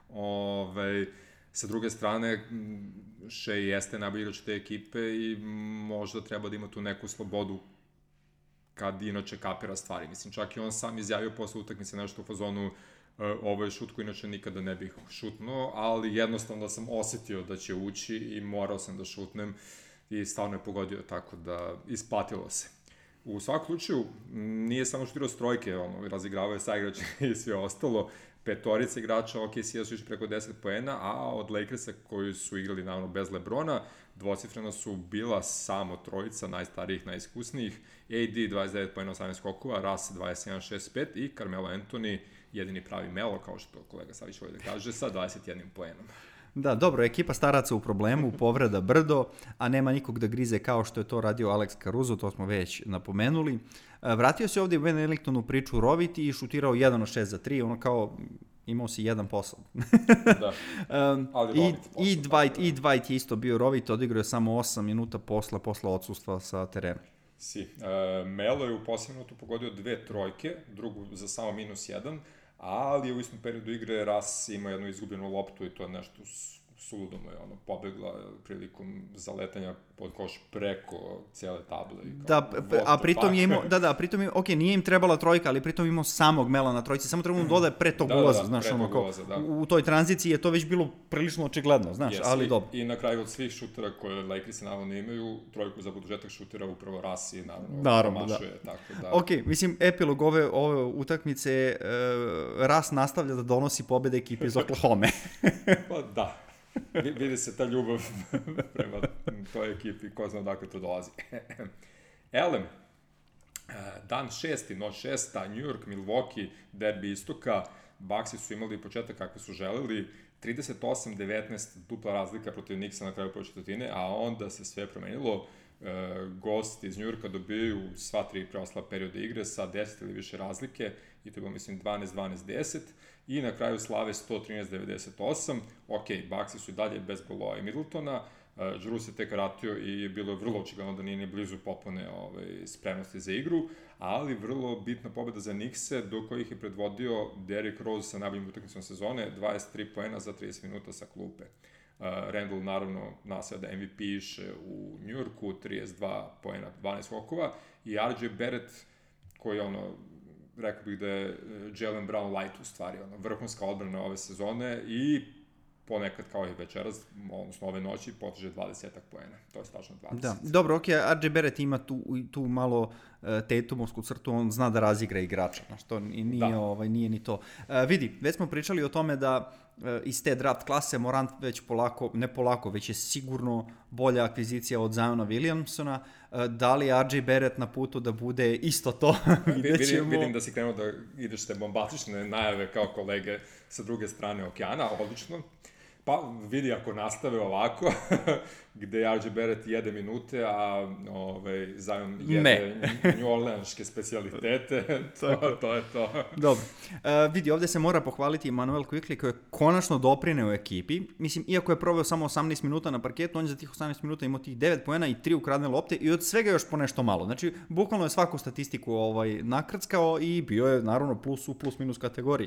sa druge strane, Shai jeste najbolji igrač te ekipe i možda treba da ima tu neku slobodu kad inače kapira stvari. Mislim, čak i on sam izjavio posle utakmice nešto u fazonu ovo je šut koji inače nikada ne bih šutnuo, ali jednostavno da sam osetio da će ući i morao sam da šutnem i stvarno je pogodio, tako da isplatilo se. U svakom slučaju, nije samo šutirao s trojke, razigravao je saigrače i sve ostalo. petorica igrača OKC-a su išli preko 10 poena, a od Lakersa koji su igrali naravno bez LeBrona, dvocifrena su bila samo trojica najstarijih, najiskusnijih, AD 29 poena, 18 skokova, Russ 21-6-5 i Carmelo Anthony, jedini pravi Melo, kao što kolega Savić voli da kaže, sa 21 poenom. Da, dobro, ekipa staraca u problemu, povreda brdo, a nema nikog da grize kao što je to radio Alex Caruso, to smo već napomenuli. Vratio se ovdje u Ben Ellington u priču roviti i šutirao 1 od 6 za 3, ono kao imao si jedan posao. Da, ali I Dwight je isto bio rovit, odigrao je samo 8 minuta posla odsustva sa terena. Melo je u posljednjem minutu pogodio 2 trojke, drugu za samo -1, ali u istom periodu igre Russ ima jednu izgubljenu loptu i to je nešto suludo mu je pobegla prilikom zaletanja pod koš preko cijele table. A pritom je imao, ok, nije im trebala trojka, ali pritom imao samog Mela na trojci, samo trebalo dodaje pre tog ulaza, znaš, u toj tranziciji je to već bilo prilično očigledno, znaš, ali dobro. I na kraju od svih šutera koje Lakersi naravno imaju, trojku za produžetak šutera upravo Russ i naravno promašuje, tako da. Ok, mislim, epilog ove utakmice, Russ nastavlja da donosi pobede ekipe iz Oklahoma. Pa da. Vidi se ta ljubav prema toj ekipi, ko zna odakle to dolazi. Elem, dan 6. noć 6. New York, Milwaukee, derbi istoka, Bucksi su imali početak kakve su želeli, 38-19, dupla razlika protiv Knicksa na kraju prve četvrtine, a onda se sve promenilo. Gosti iz New Yorka dobijaju sva 3 preostala perioda igre sa 10 ili više razlike, i to je bilo, mislim, 12-12-10, i na kraju slave 113-98. Ok, Bucksi su i dalje bez golova i Middletona, Drew se tek vratio i bilo je vrlo očigledno da nije ni blizu popune spremnosti za igru, ali vrlo bitna pobeda za Knickse, do kojih je predvodio Derrick Rose sa najboljim utakmicom sezone, 23 poena za 30 minuta sa klupe. Randall naravno nasleda da MVP iše u New Yorku, 32 poena, 12 skokova, i RJ Barrett, koji rekao bih da je Jaylen Brown light u stvari, vrhunska odbrana ove sezone i ponekad kao i večeras, odnosno ove noći, poteže 20-ak poena. To je stačno 20. Da, dobro, ok, RJ Barrett ima tu malo Tatumovsku crtu, on zna da razigra igrača, znaš, to nije ni to. Vidi, već smo pričali o tome da iz te draft klase Morant već već je sigurno bolja akvizicija od Ziona Williamsona. Da li je RJ Barrett na putu da bude isto to? Vidim da si krenuo da ideš te bombatične najave kao kolege sa druge strane okeana, odlično. Pa vidi, ako nastave ovako, gde RJ Barrett jede minute, a Zion jede New Orleanske specijalitete, to je to. Dobro. Vidi, ovde se mora pohvaliti Immanuel Quickley, koji je konačno doprineo u ekipi. Mislim, iako je proveo samo 18 minuta na parketu, on je za tih 18 minuta imao tih 9 poena i 3 ukradne lopte i od svega još po nešto malo. Znači, bukvalno je svaku statistiku nakrckao i bio je, naravno, plus minus kategoriji.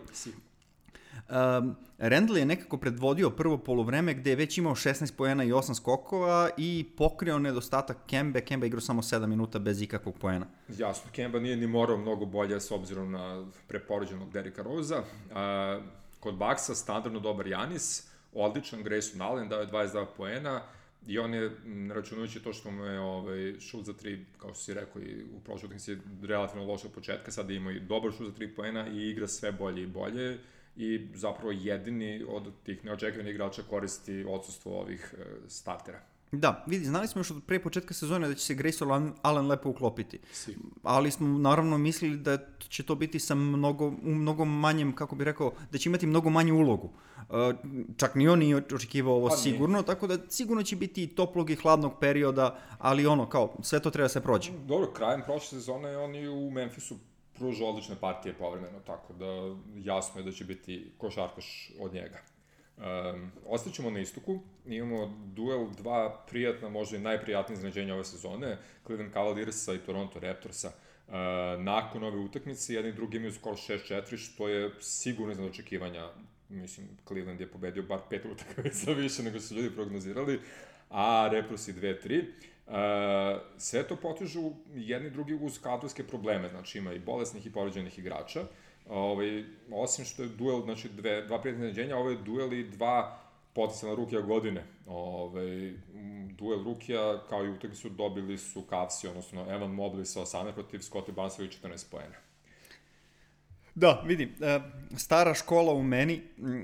Randall je nekako predvodio prvo poluvreme gde je već imao 16 poena i 8 skokova i pokrio nedostatak Kembe. Kemba igrao samo 7 minuta bez ikakvog poena. Jasno, Kemba nije ni morao mnogo bolje s obzirom na prepoređenog Derricka Rosea. Kod Bucksa standardno dobar Giannis, odličan Grayson Allen, dao je 22 poena i on je, računajući to što mu je šut za 3, kao što si rekao, i u prošloj utakmici relativno loše od početka, sada ima i dobar šut za 3 poena i igra sve bolje i bolje. I zapravo jedini od tih neočekivanih igrača koristi odsustvo ovih startera. Da, vidi, znali smo još od pre početka sezone da će se Grayson Allen lepo uklopiti. Ali smo naravno mislili da će to biti sa mnogo manjem, kako bih rekao, da će imati mnogo manju ulogu. Čak ni on nije očekivao ovo sigurno, tako da sigurno će biti i toplog i hladnog perioda, ali kao, sve to treba se proći. Dobro, krajem prošle sezone oni u Memphisu pruža odlične partije povremeno, tako da jasno je da će biti košarkaš od njega. Ostaćemo na istoku, imamo duel dva prijatna, možda i najprijatnije iznenađenja ove sezone, Cleveland Cavaliersa i Toronto Raptorsa. Nakon ove utakmice, jedni i drugi imaju skor 6-4, što je sigurno iznad očekivanja. Mislim, Cleveland je pobedio bar 5 utakmica više nego su ljudi prognozirali, a Raptorsi 2-3. Sve to potežu jedni drugi uz kadrovske probleme, znači ima i bolesnih i povređenih igrača. Osim što je duel, znači dva prijatna iznenađenja, ovo je duel i dva potencijalna rukija godine. Duel rukija, kao i utakmicu, dobili su Cavsi, odnosno Evan Mobley sa 18 protiv Scottie Barnesa i 14 poena. Da, vidim, stara škola u meni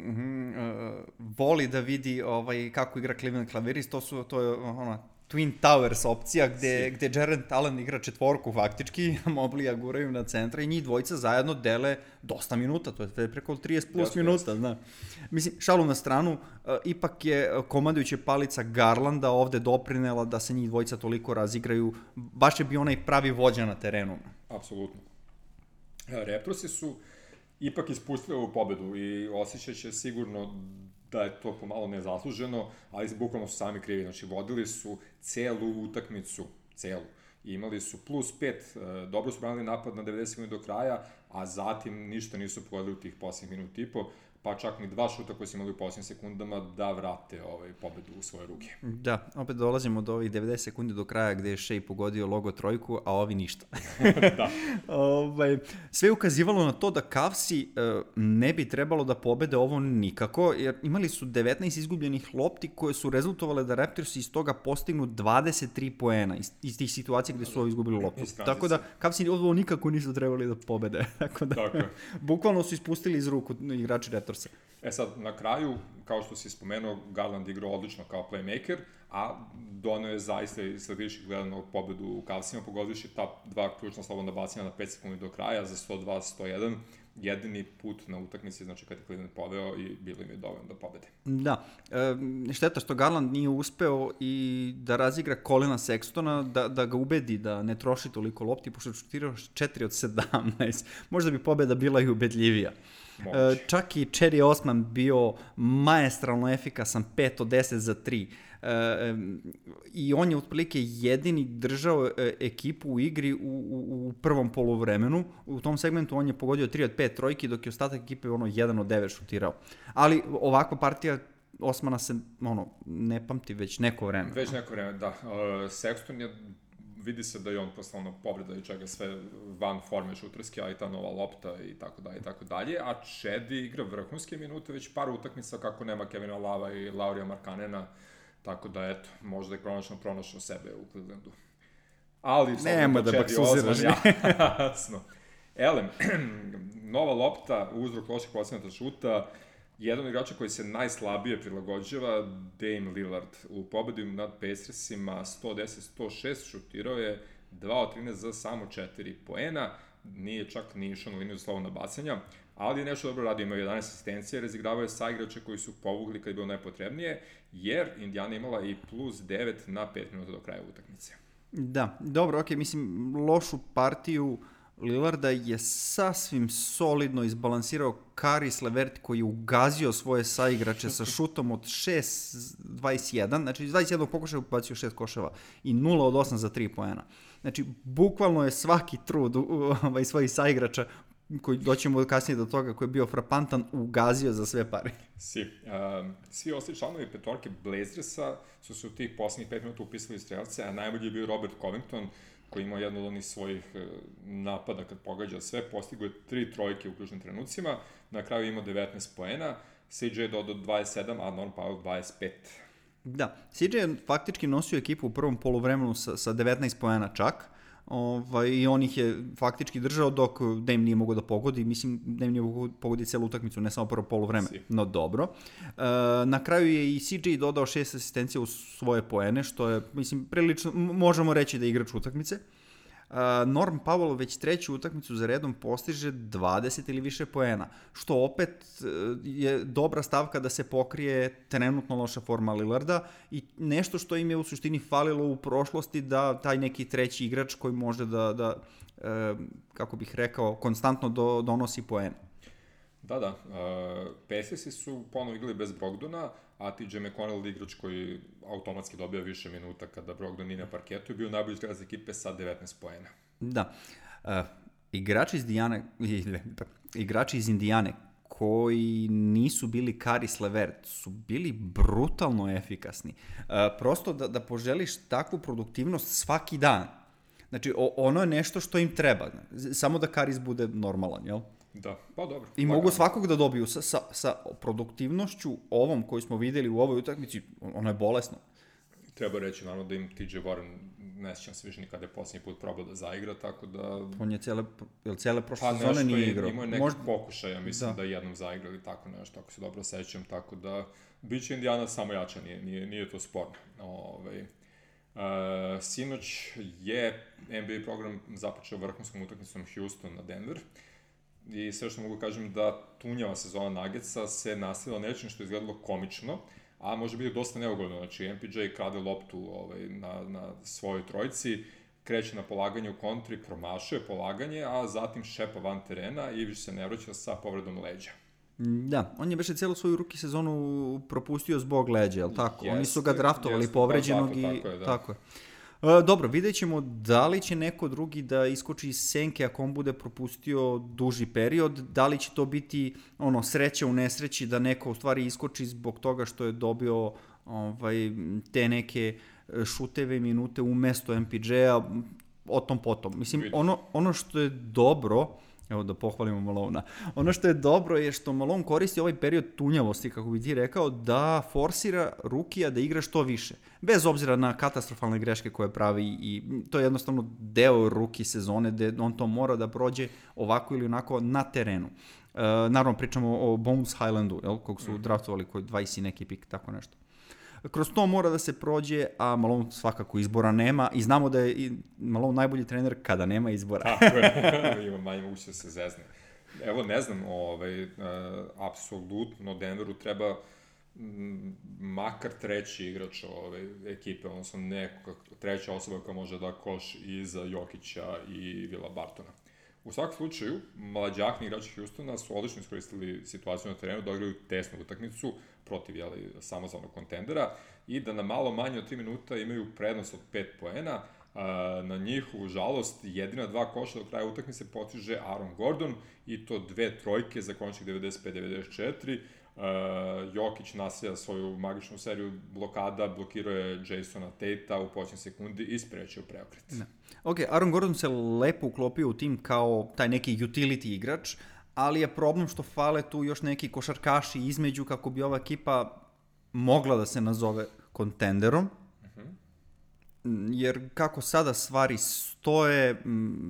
voli da vidi kako igra Cleveland Cavaliers, to je Twin Towers opcija gde Jaren Allen igra četvorku faktički, Moblija guraju na centra i njih dvojica zajedno dele dosta minuta, to je preko 30 plus minuta, zna. Mislim, šalu na stranu, ipak je komandujuća palica Garlanda ovde doprinela da se njih dvojica toliko razigraju, baš je bio onaj pravi vođa na terenu. Apsolutno. Raptorsi su ipak ispustili ovu pobedu i osjećat će sigurno da je to pomalo nezasluženo, ali bukvalno su sami krivi. Znači, vodili su celu utakmicu, imali su plus 5, dobro su branili napad na 90 minuta do kraja, a zatim ništa nisu pogodili u tih posljednjih minut i po, pa čak ni 2 šuta koje su imali u posljednjim sekundama da vrate pobedu u svoje ruke. Da, opet dolazimo do ovih 90 sekundi do kraja gde je Shea pogodio logo trojku, a ovi ništa. Da. Sve je ukazivalo na to da Cavsi ne bi trebalo da pobede ovo nikako, jer imali su 19 izgubljenih lopti koje su rezultovale da Raptorsi iz toga postignu 23 poena iz tih situacija gde su ovo izgubili loptu. Tako da Cavsi ovo nikako nisu trebali da pobede. Tako da, bukvalno su ispustili iz ruku igrači Raptorsa. Sad, na kraju, kao što si spomenuo, Garland igrao odlično kao playmaker, a donio je zaista i slediših gledano pobedu u Cavsima, pogodivši ta 2 ključna slobodna bacanja na 5 sekundi do kraja za 102-101, jedini put na utakmici, znači kad je Cleveland poveo i bilo im je dovoljno da pobede. Da, šteta što Garland nije uspeo i da razigra Colina Sextona, da ga ubedi da ne troši toliko lopti, pošto je šutirao 4 od 17. Možda bi pobeda bila i ubedljivija. Čak i Cherry Osman bio maestralno efikasan 5 od 10 za 3. I on je otprilike jedini držao ekipu u igri u prvom poluvremenu. U tom segmentu on je pogodio 3 od 5 trojki, dok je ostatak ekipe 1 od 9 šutirao. Ali ovakva partija Osmana se ne pamti već neko vreme. Već neko vreme, da. Sexton je, vidi se da je on posle povreda i čega sve van forme šuterske, a i ta nova lopta i tako dalje, a Čedi igra vrhunske minute, već par utakmica kako nema Kevina Lava i Laurija Markkanena, tako da eto, možda je konačno pronašao sebe u Clevelandu. Ali nema da baksuziraš. Jasno. Elem, nova lopta, uzrok loših procenata šuta, jedan od igrača koji se najslabije prilagođava, Dame Lillard, u pobedi nad Pacersima 110-106 šutirao je 2 od 13 za samo 4 poena, nije čak ni išao na liniju za slobodna bacanja, ali je nešto dobro radio, imao 11 asistencije, razigravao je sa igrače koji su povukli kad je bilo najpotrebnije, jer Indiana imala i plus 9 na 5 minuta do kraja utakmice. Da, dobro, okej, mislim, lošu partiju Lillarda je sasvim solidno izbalansirao Caris LeVert koji je ugazio svoje saigrače sa šutom od 6-21, znači iz 21 pokušaja ubacio 6 koševa i 0 od 8 za 3 poena. Znači, bukvalno je svaki trud svojih saigrača, koji doćemo kasnije do toga, koji je bio frapantan, ugazio za sve pare. Svi ostali članovi petorke Blazersa su se u tih poslednjih 5 minuta upisali strelce, a najbolji je bio Robert Covington, koji ima jedno od onih svojih napada kad pogađa sve, postigao je 3 trojke u ključnim trenucima, na kraju ima 19 poena, CJ je dodao 27, a Norm Powell 25. Da, CJ je faktički nosio ekipu u prvom poluvremenu sa 19 poena čak, i on ih je faktički držao dok Dame nije mogao da pogodi. Mislim, Dame nije mogao pogoditi celu utakmicu, ne samo prvo poluvreme, no dobro. Na kraju je i CJ dodao 6 asistencija u svoje poene, što je, mislim, prilično, možemo reći da je igrač utakmice. Norm Powell već treću utakmicu za redom postiže 20 ili više poena, što opet je dobra stavka da se pokrije trenutno loša forma Lillarda i nešto što im je u suštini falilo u prošlosti, da taj neki treći igrač koji može da kako bih rekao, konstantno donosi poene. Da. Pacersi su ponovo igrali bez Brogdona, a TJ McConnell, igrač koji automatski dobija više minuta kada Brogdon nije na parketu, je bio najbolji igrač ekipe sa 19 poena. Da. Igrači iz Indijane koji nisu bili Caris LeVert su bili brutalno efikasni. Prosto da poželiš takvu produktivnost svaki dan. Znači, ono je nešto što im treba. Samo da Caris bude normalan, jel? Da, pa dobro. I mogu svakog da dobiju sa produktivnošću ovom koju smo videli u ovoj utakmici, ono je bolesno. Treba reći, naravno, da im TJ Warren ne sjećam se više nikada je posljednji put probao da zaigra, tako da... On je cijele prošle sezone nije igrao. Imao je nekih pokušaja, mislim da jednom zaigrali tako nešto, ako se dobro sećam, tako da bit će Indijanac samo jača, nije to sporno. Sinoć je NBA program započeo vrhunskom utakmicom Houston na Denver i sve što mogu kažem da tunjava sezona Nuggetsa se nastavila nečim što je izgledalo komično, a može biti dosta neugodno. Znači, MPJ krade loptu na svojoj trojici, kreće na polaganje u kontri, promašuje polaganje, a zatim šepa van terena i više se ne vraća sa povredom leđa. Da, on je već cijelu svoju ruki sezonu propustio zbog leđa, jel tako? Oni su ga draftovali povređenog i tako je. Dobro, vidjet ćemo da li će neko drugi da iskoči iz senke ako on bude propustio duži period, da li će to biti sreća u nesreći da neko u stvari iskoči zbog toga što je dobio te neke šuteve minute umesto MPJ-a, o tom potom. Mislim, ono što je dobro, evo da pohvalimo Malona, ono što je dobro je što Malone koristi ovaj period tunjavosti, kako bi ti rekao, da forsira rukija da igra što više. Bez obzira na katastrofalne greške koje pravi i to je jednostavno deo ruki sezone gde on to mora da prođe ovako ili onako na terenu. Naravno, pričamo o Bones Highlandu, kog su draftovali koji 20 i neki pik, tako nešto. Kroz to mora da se prođe, a Malone svakako izbora nema i znamo da je Malone najbolji trener kada nema izbora. Tako je, ima manje moguće da se zezne. Evo, ne znam, apsolutno Denveru treba makar treći igrač ekipe, odnosno neka treća osoba koja može da koš iza Jokića i Vila Bartona. U svakom slučaju, mlađahni igrači Houstona su odlično iskoristili situaciju na terenu da igraju tesnu utakmicu protiv samozvanog kontendera i da na malo manje od 3 minuta imaju prednost od 5 poena. Na njihovu žalost, jedina 2 koša do kraja utakmice postiže Aaron Gordon i to 2 trojke za končnik 95-94. Jokić nasilja svoju magičnu seriju blokada, blokirao je Jasona Tate-a u posljednjoj sekundi i sprečio preokret. Ok, Aaron Gordon se lepo uklopio u tim kao taj neki utility igrač, ali je problem što fale tu još neki košarkaši između kako bi ova ekipa mogla da se nazove kontenderom. Jer kako sada stvari stoje,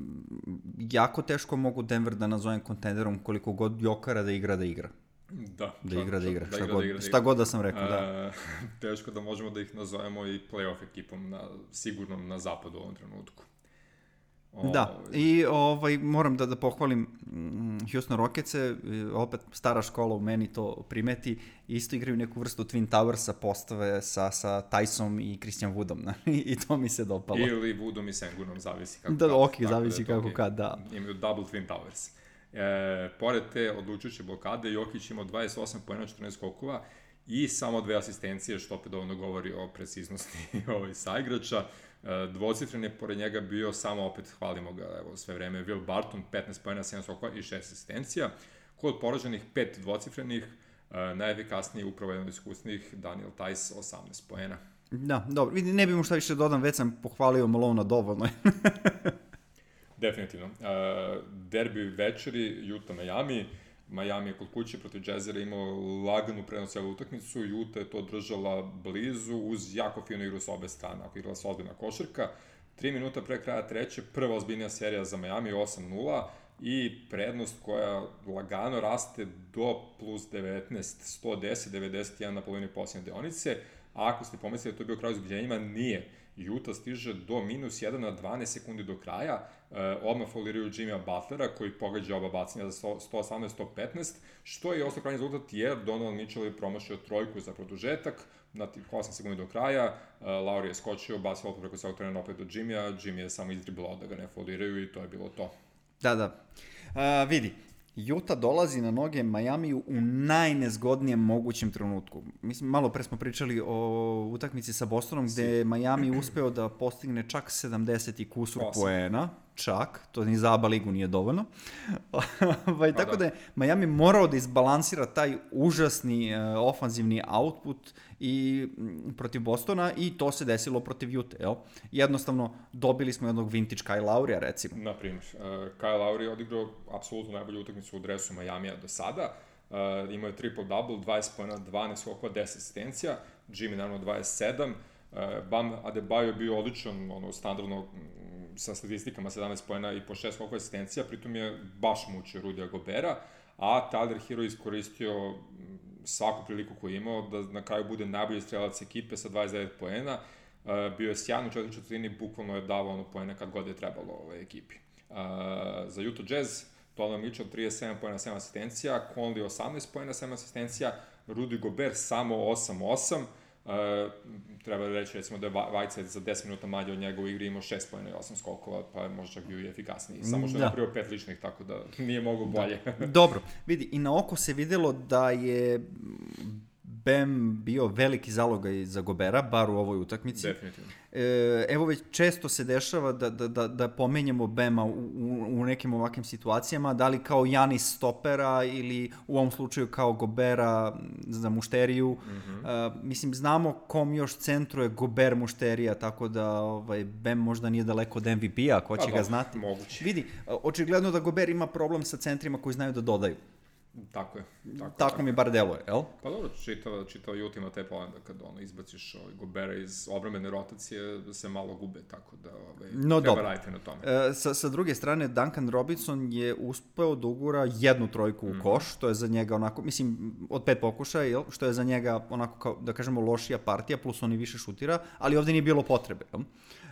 jako teško mogu Denver da nazovem kontenderom koliko god Jokara da igra. Da igra. Šta god da sam rekao, da. Teško da možemo da ih nazovemo i playoff ekipom sigurnom na zapadu u ovom trenutku. Da, i moram da pohvalim Houston Rocketse, opet stara škola u meni to primeti, isto igraju neku vrstu Twin Towersa postave sa Tysom i Christian Woodom, i to mi se dopalo. Ili Woodom i Sengunom, zavisi kako kad. Da, ok, zavisi kako kad, da. Imaju double Twin Towers. Pored te odlučujuće blokade, Jokić imao 28 poena, 14 skokova i samo 2 asistencije, što opet dovoljno govori o preciznosti saigrača. Dvocifren je pored njega bio, samo opet hvalimo ga sve vreme, Will Barton, 15 poena, 7 skokova i 6 asistencija. Kod poraženih 5 dvocifrenih, najefikasniji upravo jedan od iskusnih, Daniel Tice, 18 poena. Da, dobro, vidi, ne bih mu šta više dodam, već sam pohvalio Malona dovoljno. Definitivno. Derbi večeri, Utah-Miami. Miami je kod kuće protiv Jazzera imao laganu prednost celu utakmicu, Utah je to držala blizu uz jako finu igru s obe strane, ako igrala se ozbiljna košarka. 3 minuta pre kraja treće, prva ozbiljnija serija za Miami, 8-0, i prednost koja lagano raste do plus 19, 110-91 na polovini posljednje deonice, a ako ste pomislili da to je bio kraj izgubljenjima, nije. Utah stiže do minus 1 na 12 sekundi do kraja, odmah fauliraju Jimmya Butlera koji pogađa oba bacanja za 118-115, što je ostao krajnji rezultat jer Donovan Mitchell je promašio trojku za produžetak, na 8 sekundi do kraja, Lauri je skočio, bacio loptu preko svog terena opet do Jimmya, Jimmy je samo izdriblao da ga ne fauliraju i to je bilo to. Da. Vidi, Utah dolazi na noge Miamiju u najnezgodnijem mogućem trenutku. Mislim, malo pre smo pričali o utakmici sa Bostonom, gde je Miami uspeo da postigne čak 70 i kusur poena. Čak, to ni za ABA ligu nije dovoljno. Tako da je Miami morao da izbalansira taj užasni ofanzivni output i protiv Bostona i to se desilo protiv Utah. Jednostavno, dobili smo jednog vintage Kyle Laurija, recimo. Naprimjer, Kyle Lauri je odigrao apsolutno najbolju utakmicu u dresu Miamija do sada. Imao je triple-double, 20 pojena, 12 skokova, 10 asistencija. Jimmy naravno 27. Bam Adebayo je bio odličan, standardno sa statistikama 17 poena i po 6 skokova asistencija, pritom je baš mučio Rudija Gobera, a Tyler Hero iskoristio svaku priliku koju je imao da na kraju bude najbolji strelac ekipe sa 29 poena. Bio je sjajan u četvrtoj četvrtini, bukvalno je davao poene kad god je trebalo ovoj ekipi. Za Utah Jazz, Donovan Mitchell 37 poena, 7 asistencija, Conley 18 poena, 7 asistencija, Rudy Gobert samo 8-8. Treba reći recimo da je Whiteside za 10 minuta manje od njega u igri imao 6 poena i 8 skokova, pa je možda čak bio i efikasniji. Samo što je napravio 5 ličnih, tako da nije mogo bolje. Dobro, vidi, i na oko se videlo da je Bam bio veliki zalogaj za Gobera, bar u ovoj utakmici. Definitivno. Evo već često se dešava da pomenjamo Bama u nekim ovakvim situacijama, da li kao Janis stopera ili u ovom slučaju kao Gobera za mušteriju. Mislim, znamo kom još centru je Gober mušterija, tako da Bam možda nije daleko od MVP-a, ko će ga znati. Moguće. Vidi, očigledno da Gober ima problem sa centrima koji znaju da dodaju. Tako je. Tako mi bar deluje, jel? Pa dobro, čitao Jutima te plan da kad izbaciš Gobera iz obrambene rotacije se malo gube, tako da treba raditi na tome. Sa druge strane, Duncan Robinson je uspeo da ugura jednu trojku u koš, što je za njega onako, mislim, od 5 pokušaja, jel? Što je za njega onako, kao, da kažemo, lošija partija, plus on i više šutira, ali ovde nije bilo potrebe, jel?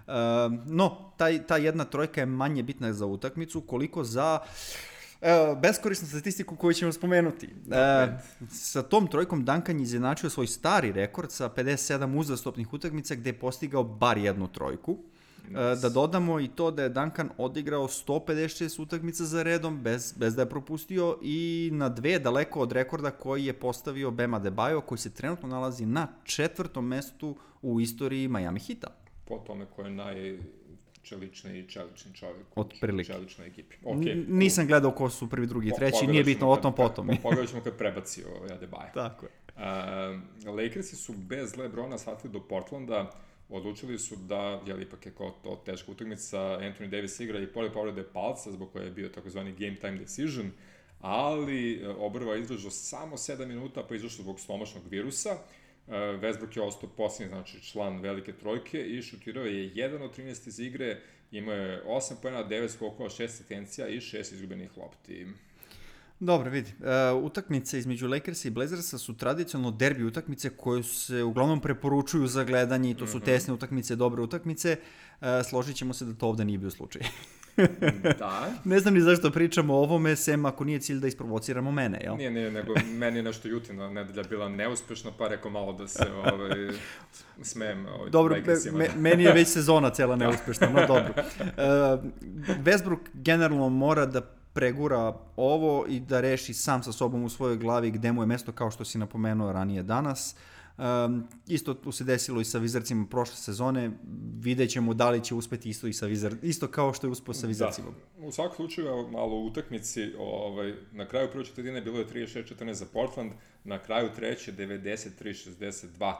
No, ta jedna trojka je manje bitna za utakmicu, koliko za beskorisnu statistiku koju ćemo spomenuti. Sa tom trojkom Duncan je izjednačio svoj stari rekord sa 57 uzastopnih utakmica gde je postigao bar jednu trojku. Da dodamo i to da je Duncan odigrao 156 utakmica za redom bez da je propustio i na 2 daleko od rekorda koji je postavio Bam Adebayo, koji se trenutno nalazi na 4. mestu u istoriji Miami Heata. Po tome ko je čelični čovjek u čeličnoj ekipi. Nisam gledao ko su prvi, drugi, treći, nije bitno o tom potom. Pogledat ćemo kad prebacio Adebayo. Tako je. Lakersi su bez LeBrona shvatili do Portlanda, odlučili su da, ipak je kao to teška utakmica, Anthony Davis igra i pored povrede palca, zbog koje je bio takozvani game time decision, ali obrva izdržao samo 7 minuta, pa izašao zbog stomačnog virusa. Westbrook je ostao posljednji, znači član velike trojke i šutirao je 1 od 13 iz igre, imao je 8 poena, 9 skokova, 6 asistencija i 6 izgubenih lopti. Dobro, vidi. Utakmice između Lakersa i Blazersa su tradicionalno derbi utakmice koje se uglavnom preporučuju za gledanje i to su tesne utakmice, dobre utakmice. Složit ćemo se da to ovde nije bio slučaj. Da. Ne znam ni zašto pričamo o ovome, sem ako nije cilj da isprovociramo mene, jel? Nije, nego meni je nešto Jutina nedelja bila neuspešna, pa rekao malo da se smijem dobro, Lakersima. Meni je već sezona cela neuspešna, no dobro. Westbrook generalno mora da pregura ovo i da reši sam sa sobom u svojoj glavi gde mu je mesto, kao što si napomenuo ranije danas. Isto tu se desilo i sa Wizardsima prošle sezone, vidjet ćemo da li će uspeti isto kao što je uspeo sa Wizardsima. Da. U svakom slučaju, malo u utakmici, na kraju prve četvrtine bilo je 36-14 za Portland, na kraju treće 93-62,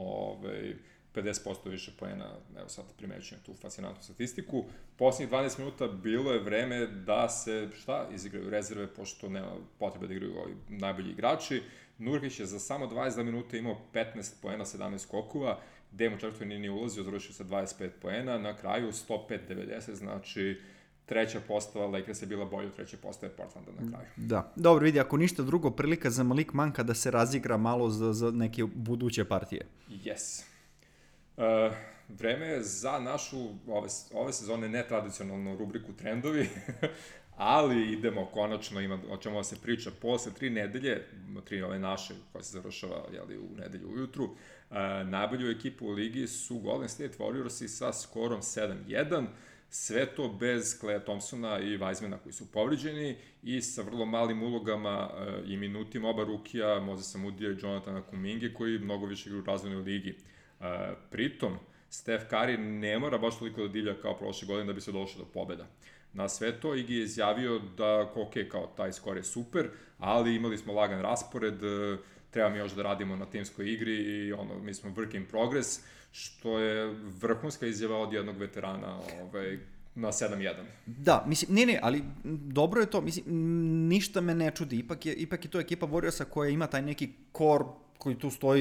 50% više poena, evo sad primećujem tu fascinantnu statistiku. Posljednjih 12 minuta bilo je vreme da se, izigraju rezerve, pošto nema potrebe da igraju ovi najbolji igrači. Nurkić je za samo 22 minuta imao 15 poena, 17 skokova, Demo četvrtoj nije ulazio, završio sa 25 poena, na kraju 105-90, znači treća postava, Lakers je bila bolja od treće postave Portlanda na kraju. Da, dobro, vidi, ako ništa drugo, prilika za Malik Monka da se razigra malo za neke buduće partije. Yes. Vreme je za našu ove sezone netradicionalnu rubriku Trendovi, ali idemo konačno, o čemu da se priča, posle 3 nedelje, 3 ove naše, koja se završava u nedelju ujutru, najbolju ekipu u ligi su Golden State Warriorsi sa skorom 7-1, sve to bez Claya Thompsona i Weizmana koji su povređeni i sa vrlo malim ulogama i minutima oba rukija, Mozesa Moodya i Jonathana Kuminge, koji mnogo više igra u razvojnoj ligi. Pritom, Steph Curry ne mora baš toliko da divlja kao prošle godine da bi se došao do pobeda. Na sve to Iggy je izjavio da, kao taj skor je super, ali imali smo lagan raspored, treba mi još da radimo na timskoj igri i mi smo work in progress, što je vrhunska izjava od jednog veterana na 7-1. Da, mislim, ali dobro je to, mislim, ništa me ne čudi, ipak je to ekipa Warriorsa koja ima taj neki core koji tu stoji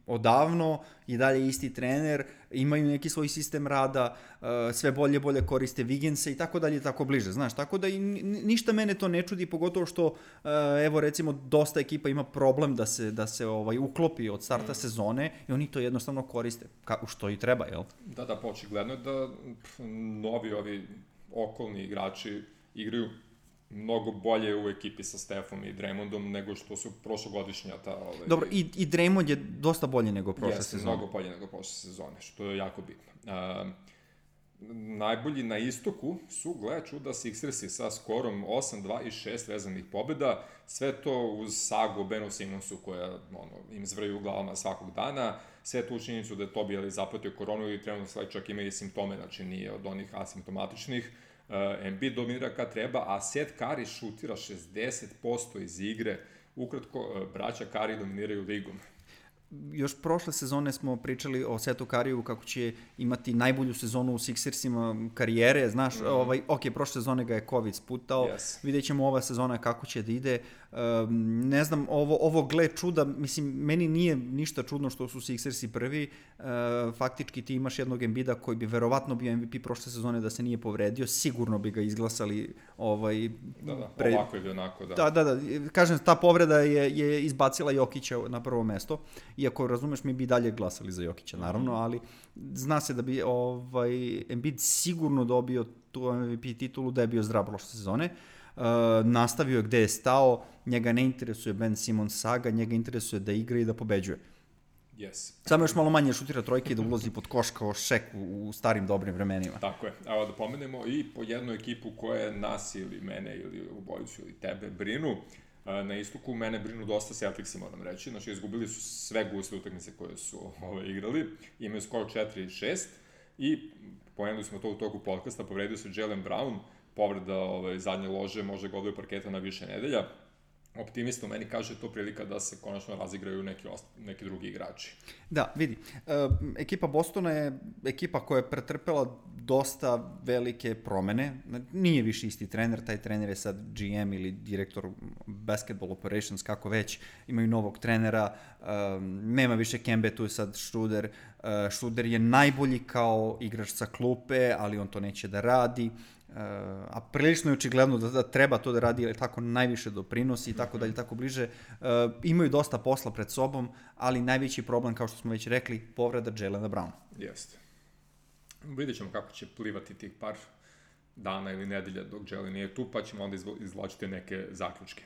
odavno, i dalje isti trener, imaju neki svoj sistem rada, sve bolje koriste Wigginse i tako dalje, tako bliže, znaš, tako da i ništa mene to ne čudi, pogotovo što, evo recimo, dosta ekipa ima problem da se uklopi od starta sezone i oni to jednostavno koriste, što i treba, jel? Da, očigledno je da novi ovi okolni igrači igraju mnogo bolje u ekipi sa Stephom i Draymondom nego što su prošlogodišnja ta... Dobro, i Draymond je dosta bolje nego prošle sezone. Mnogo bolje nego prošle sezone, što je jako bitno. Najbolji na istoku su, gle čuda, Sixersi sa skorom 8-2 i 6 vezanih pobjeda, sve to uz sagu o Benu Simonsu koja im zvrju u glavama svakog dana, sve tu činjenicu da je Tobi zapatio koronu i trenutno čak ima i simptome, znači nije od onih asimptomatičnih. Embiid dominira kad treba, a Seth Curry šutira 60% iz igre. Ukratko, braća Curry dominiraju ligom. Još prošle sezone smo pričali o Sethu Curryu kako će imati najbolju sezonu u Sixersima karijere, znaš, prošle sezone ga je COVID sputao, vidjet ćemo ova sezona kako će da ide, ne znam, ovo gle čuda, mislim, meni nije ništa čudno što su Sixersi prvi, faktički ti imaš jednog Embida koji bi verovatno bio MVP prošle sezone da se nije povredio, sigurno bi ga izglasali ovako ili onako, Da, kažem, ta povreda je izbacila Jokića na prvo mesto, iako, razumeš, mi bi dalje glasali za Jokića, naravno, ali zna se da bi Embiid sigurno dobio tu MVP titulu da je bio zdrav prošle sezone. Nastavio je gde je stao, njega ne interesuje Ben Simmons saga, njega interesuje da igra i da pobeđuje. Samo još malo manje šutira trojke i da ulazi pod koš kao Shaq u starim dobrim vremenima. Tako je. Evo da pomenemo i po jednu ekipu koja je nas ili mene ili obojicu ili tebe brinu. Na istoku mene brinu dosta Celticsi, moram reći. Znači, izgubili su sve guste utakmice koje su igrali. Imaju skoro 4-6 i pomenuli smo to u toku podcasta, povredio se Jaylen Brown, povreda zadnje lože, može ga odvoji parketa na više nedelja. Optimista meni kaže to prilika da se konačno razigraju neki drugi igrači. Da, vidi, ekipa Bostona je ekipa koja je pretrpela dosta velike promene, nije više isti trener, taj trener je sad GM ili direktor basketball operations, kako već, imaju novog trenera, nema više Kembe, tu je sad Schroeder. Schroeder je najbolji kao igrač sa klupe, ali on to neće da radi, a prilično je očigledno da treba to da radi, jer tako najviše doprinosi i tako dalje, tako bliže. Imaju dosta posla pred sobom, ali najveći problem, kao što smo već rekli, povreda Jaylena Browna. Jeste. Vidjet ćemo kako će plivati tih par dana ili nedelja dok Jaylen nije tu, pa ćemo onda izvlačiti neke zaključke.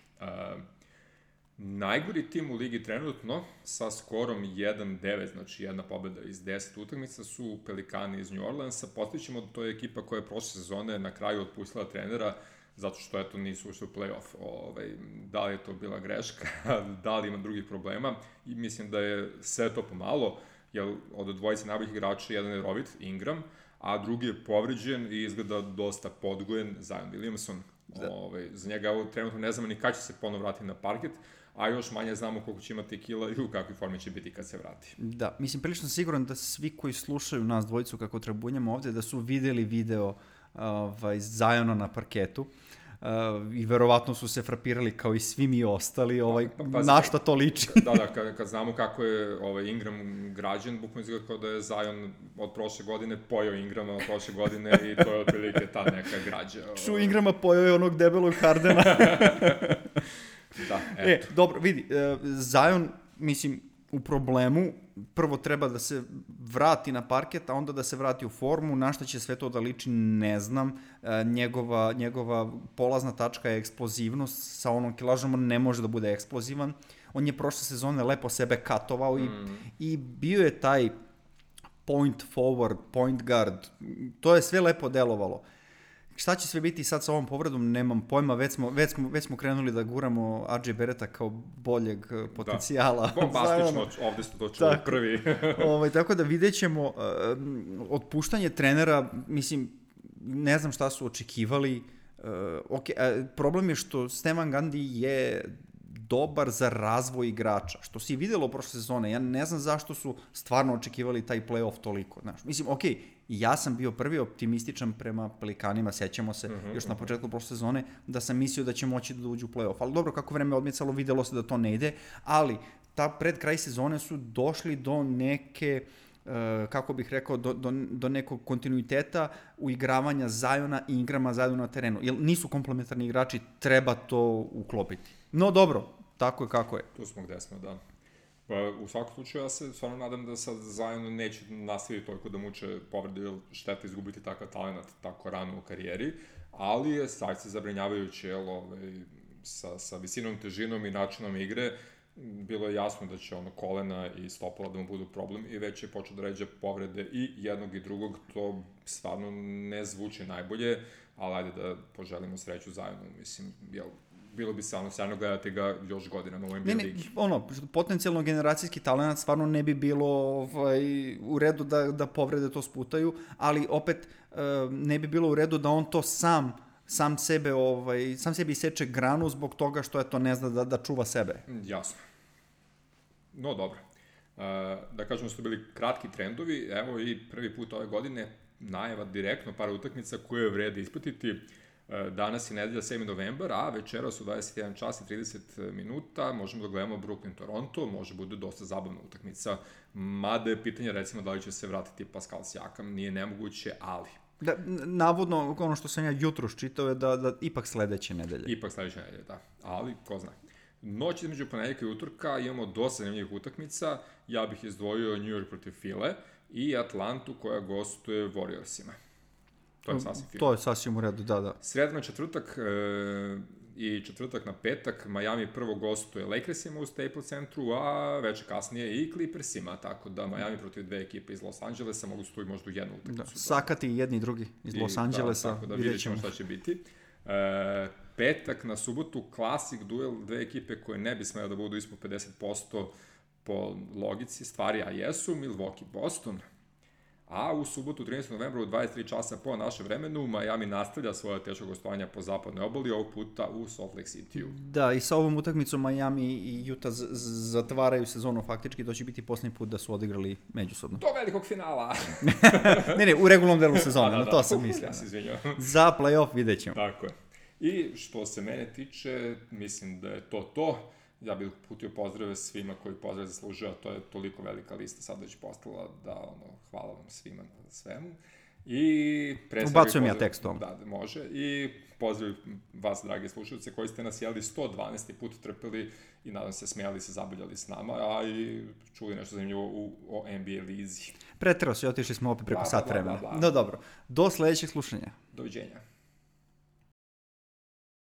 Najgori tim u ligi trenutno sa skorom 1-9, znači jedna pobjeda iz 10 utakmica, su Pelikani iz New Orleansa. Podsjećamo da to je ekipa koja je prošle sezone na kraju otpustila trenera zato što nisu ušli u play-off. Da li je to bila greška, da li ima drugih problema, i mislim da je sve to pomalo, jer od dvojice najboljih igrača jedan je rovit, Ingram, a drugi je povređen i izgleda dosta podgojen, Zion Williamson. Za njega trenutno ne znamo ni kada će se ponovno vratiti na parket, a još manje znamo koliko će imati kila i u kakvoj formi će biti kad se vrati. Da, mislim, prilično sam siguran da svi koji slušaju nas dvojicu kako trebunjamo ovde, da su videli video Ziona na parketu i verovatno su se frapirali kao i svi mi ostali, na šta to liči. Da, kad znamo kako je Ingram građen, bukvalno izgleda kao da je Zion od prošle godine pojao Ingrama od prošle godine i to je otprilike ta neka građa. Ingrama pojao je onog debelog Hardena. Da, eto. Dobro, vidi, Zion, mislim, u problemu, prvo treba da se vrati na parket, a onda da se vrati u formu, na šta će sve to da liči, ne znam, njegova polazna tačka je eksplozivnost, sa onom kilažom on ne može da bude eksplozivan, on je prošle sezone lepo sebe katovao i bio je taj point forward, point guard, to je sve lepo delovalo. Šta će sve biti sad sa ovom povredom, nemam pojma, već smo krenuli da guramo RJ Barretta kao boljeg potencijala. Da, bombastično, ovde ste to čuli prvi. Tako da vidjet ćemo, otpuštanje trenera, mislim, ne znam šta su očekivali. Problem je što Stan Van Gundy je dobar za razvoj igrača, što si videlo prošle sezone. Ja ne znam zašto su stvarno očekivali taj play-off toliko. Mislim, ja sam bio prvi optimističan prema Pelikanima, sećamo se još na početku prošle sezone, da sam mislio da će moći da uđu u play-off. Ali dobro, kako vreme odmicalo, videlo se da to ne ide, ali pred kraj sezone su došli do neke, kako bih rekao, do nekog kontinuiteta uigravanja Zajona i igrama Zajona na terenu. Jer nisu komplementarni igrači, treba to uklopiti. No dobro, tako je kako je. Tu smo gde smo, da. U svakom slučaju, ja se stvarno nadam da sad Zion neće nastaviti toliko da muče povrede, jer šteta izgubiti takav talent tako rano u karijeri, ali je zaista zabrinjavajuće, sa visinom, težinom i načinom igre, bilo je jasno da će kolena i stopala da mu budu problem i već je počeo da ređe povrede i jednog i drugog, to stvarno ne zvuči najbolje, ali ajde da poželimo sreću Zionu, mislim, bilo bi samo sjajno gledati ga još godinama u NBA ligi. Potencijalno generacijski talent stvarno ne bi bilo u redu da povrede to sputaju, ali opet ne bi bilo u redu da on to sam sebi iseče granu zbog toga što ne zna da čuva sebe. Jasno. No dobro. Da kažemo su bili kratki trendovi, evo i prvi put ove godine najava direktno par utakmica koje vrede ispratiti. Danas je nedelja 7. novembar, a večera su 21 čas i 30 minuta, možemo da gledamo Brooklyn-Toronto, može bude dosta zabavna utakmica, mada je pitanje recimo da li će se vratiti Pascal Siakam, nije nemoguće, ali... Navodno, ono što sam ja jutros čitao je da ipak sledeće nedelje. Ipak sledeće nedelje, da, ali ko zna. Noć između ponedeljka i utorka imamo dosta zanimljivih utakmica, ja bih izdvojio New York protiv File i Atlantu koja gostuje Warriorsima. To je sasvim fino. To je sasvim u redu, da. Sreda na četvrtak i četvrtak na petak Miami prvo gostuje Lakersima u Staples centru, a veče kasnije i Clippersima, tako da Miami protiv dve ekipe iz Los Angelesa mogu stoji možda u jednu utakmicu. Sakati jedni i drugi iz Los Angelesa. Tako da vidjet ćemo šta će biti. Petak na subotu, klasik duel, dve ekipe koje ne bi smele da budu ispod 50% po logici stvari, a jesu Milwaukee-Boston. A u subotu 13. novembra u 23 časa po našem vremenu Miami nastavlja svoje teško gostovanja po zapadnoj obali, ovog puta u Salt Lake City-u. Da, i sa ovom utakmicom Miami i Utah zatvaraju sezonu faktički, to će biti posljednji put da su odigrali međusobno. Do velikog finala! ne, u regularnom delu sezona, na to sam mislio. Ja se izvinjam. Za play-off vidjet ćemo. Tako je. I što se mene tiče, mislim da je to. Ja bih uputio pozdrave svima koji pozdrav zaslužuju, a to je toliko velika lista sad već postala da hvala vam svima na svemu. Ubacujem ja tekstom. Da, može. I pozdrav vas, dragi slušalci, koji ste nas jeli 112. put trpeli i nadam se smijali se, zabavljali s nama, a i čuli nešto zanimljivo o NBA lizi. Preterao se, otišli smo opet preko sat vremena. No dobro, do sledećeg slušanja. Doviđenja.